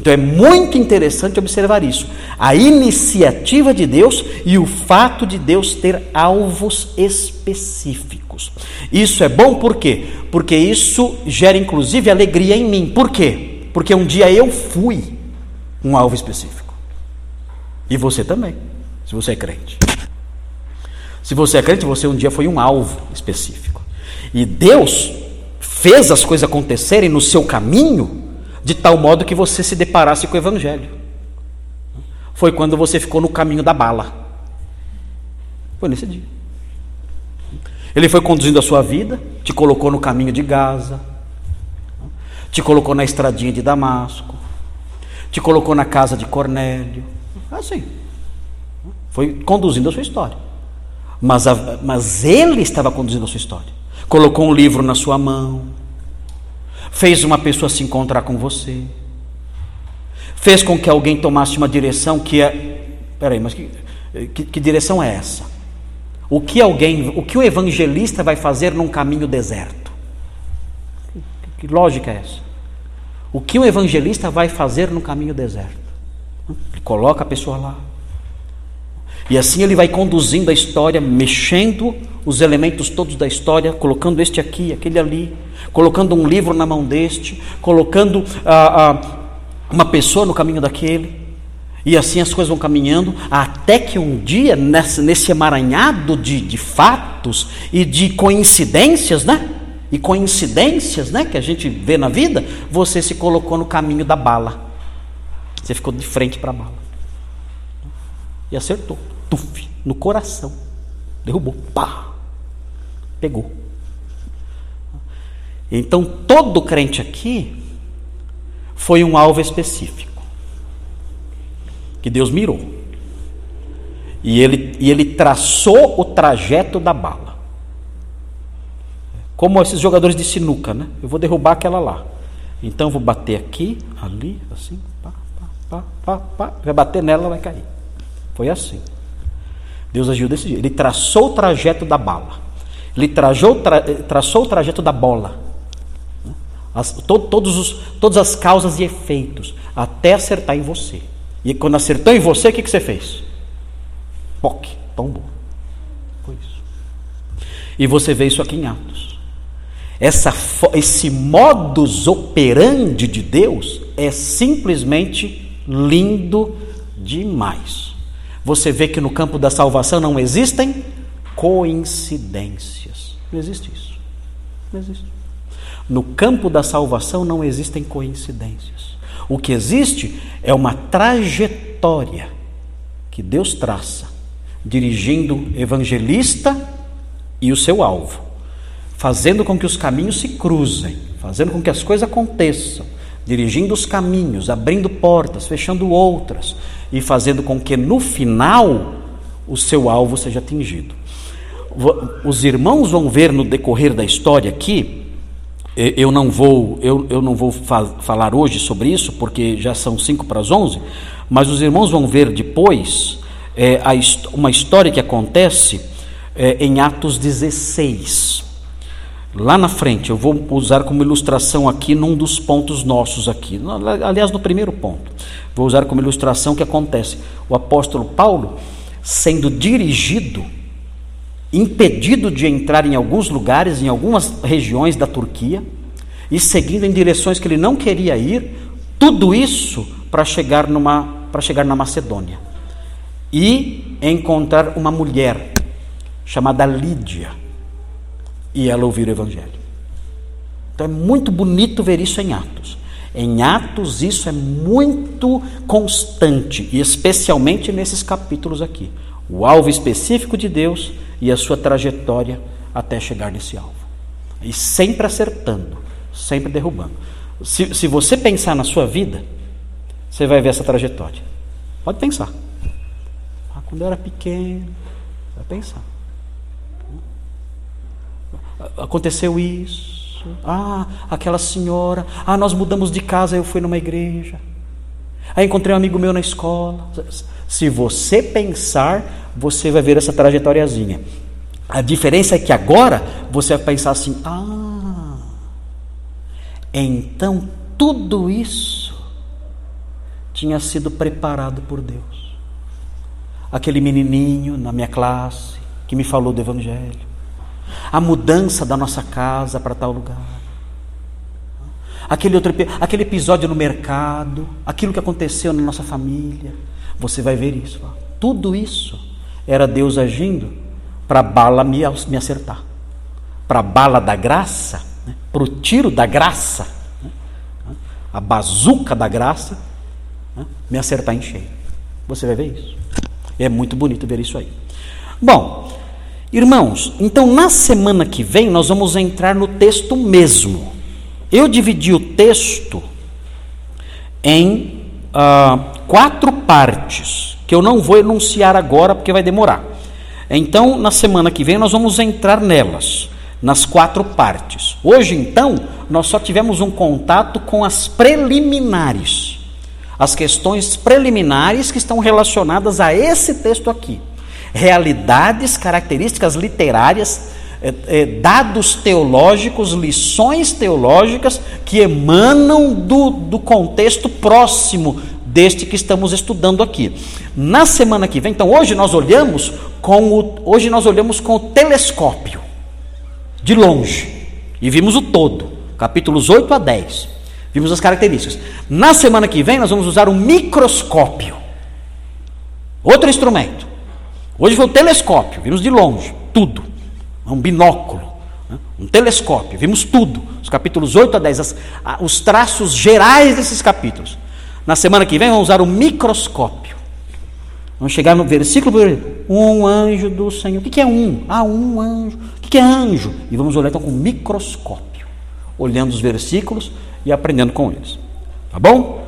Então é muito interessante observar isso. A iniciativa de Deus e o fato de Deus ter alvos específicos. Isso é bom por quê? Porque isso gera inclusive alegria em mim. Por quê? Porque um dia eu fui um alvo específico. E você também, se você é crente. Se você é crente, você um dia foi um alvo específico. E Deus fez as coisas acontecerem no seu caminho de tal modo que você se deparasse com o Evangelho. Foi quando você ficou no caminho da bala. Foi nesse dia. Ele foi conduzindo a sua vida, te colocou no caminho de Gaza, te colocou na estradinha de Damasco, te colocou na casa de Cornélio. Assim. Foi conduzindo a sua história. Mas ele estava conduzindo a sua história. Colocou um livro na sua mão, fez uma pessoa se encontrar com você, fez com que alguém tomasse uma direção que é... Peraí, mas que direção é essa? O que o evangelista vai fazer num caminho deserto? Que lógica é essa? O que o evangelista vai fazer num caminho deserto? Ele coloca a pessoa lá. E assim ele vai conduzindo a história, mexendo os elementos todos da história, colocando este aqui, aquele ali, colocando um livro na mão deste, colocando uma pessoa no caminho daquele, e assim as coisas vão caminhando, até que um dia, nesse emaranhado de fatos e de coincidências, né? E coincidências, né, que a gente vê na vida, você se colocou no caminho da bala. Você ficou de frente para a bala. E acertou. Tuf, no coração. Derrubou. Pá. Pegou. Então, todo crente aqui foi um alvo específico que Deus mirou. E ele traçou o trajeto da bala. Como esses jogadores de sinuca, né? Eu vou derrubar aquela lá. Então, eu vou bater aqui, ali, assim. Vai bater nela, vai cair. Foi assim. Deus agiu desse jeito. Ele traçou o trajeto da bala. Ele traçou o trajeto da bola. Todas as causas e efeitos, até acertar em você. E quando acertou em você, o que você fez? POC, tombou. Foi isso. E você vê isso aqui em Atos. Esse modus operandi de Deus é simplesmente lindo demais. Você vê que no campo da salvação não existem coincidências. Não existe isso. Não existe. No campo da salvação não existem coincidências. O que existe é uma trajetória que Deus traça, dirigindo o evangelista e o seu alvo, fazendo com que os caminhos se cruzem, fazendo com que as coisas aconteçam, dirigindo os caminhos, abrindo portas, fechando outras, e fazendo com que no final o seu alvo seja atingido. Os irmãos vão ver no decorrer da história aqui. Eu não vou falar hoje sobre isso, porque já são 10:55, mas os irmãos vão ver depois uma história que acontece em Atos 16. Lá na frente, eu vou usar como ilustração aqui num dos pontos nossos aqui. Aliás, no primeiro ponto. Vou usar como ilustração o que acontece. O apóstolo Paulo, sendo dirigido, impedido de entrar em alguns lugares, em algumas regiões da Turquia, e seguindo em direções que ele não queria ir, tudo isso para chegar na Macedônia. E encontrar uma mulher chamada Lídia, e ela ouvir o Evangelho. Então é muito bonito ver isso em Atos. Em Atos isso é muito constante, e especialmente nesses capítulos aqui. O alvo específico de Deus e a sua trajetória até chegar nesse alvo. E sempre acertando, sempre derrubando. Se você pensar na sua vida, você vai ver essa trajetória. Pode pensar. Quando eu era pequeno, vai pensar. Aconteceu isso. Aquela senhora. Nós mudamos de casa, eu fui numa igreja. Aí encontrei um amigo meu na escola. Se você pensar, você vai ver essa trajetóriazinha. A diferença é que agora você vai pensar assim: então tudo isso tinha sido preparado por Deus. Aquele menininho na minha classe que me falou do Evangelho, a mudança da nossa casa para tal lugar, aquele episódio no mercado, aquilo que aconteceu na nossa família. Você vai ver isso. Tudo isso era Deus agindo para a bala me acertar, para a bala da graça, né? Para o tiro da graça, né? A bazuca da graça, né? Me acertar em cheio. Você vai ver isso. É muito bonito ver isso aí. Bom, irmãos, então na semana que vem nós vamos entrar no texto mesmo. Eu dividi o texto em 4 partes, que eu não vou enunciar agora porque vai demorar. Então, na semana que vem nós vamos entrar nelas, nas 4 partes. Hoje, então, nós só tivemos um contato com as preliminares, as questões preliminares que estão relacionadas a esse texto aqui. Realidades, características literárias, dados teológicos, lições teológicas que emanam do contexto próximo deste que estamos estudando aqui. Na semana que vem, então, hoje nós olhamos com o telescópio, de longe, e vimos o todo, capítulos 8 a 10, vimos as características. Na semana que vem nós vamos usar o microscópio, outro instrumento. Hoje foi o telescópio, vimos de longe, tudo, um binóculo, um telescópio, vimos tudo, os capítulos 8 a 10, os traços gerais desses capítulos. Na semana que vem vamos usar o microscópio. Vamos chegar no versículo, um anjo do Senhor. O que é um? Um anjo. O que é anjo? E vamos olhar então com o microscópio, olhando os versículos e aprendendo com eles. Tá bom?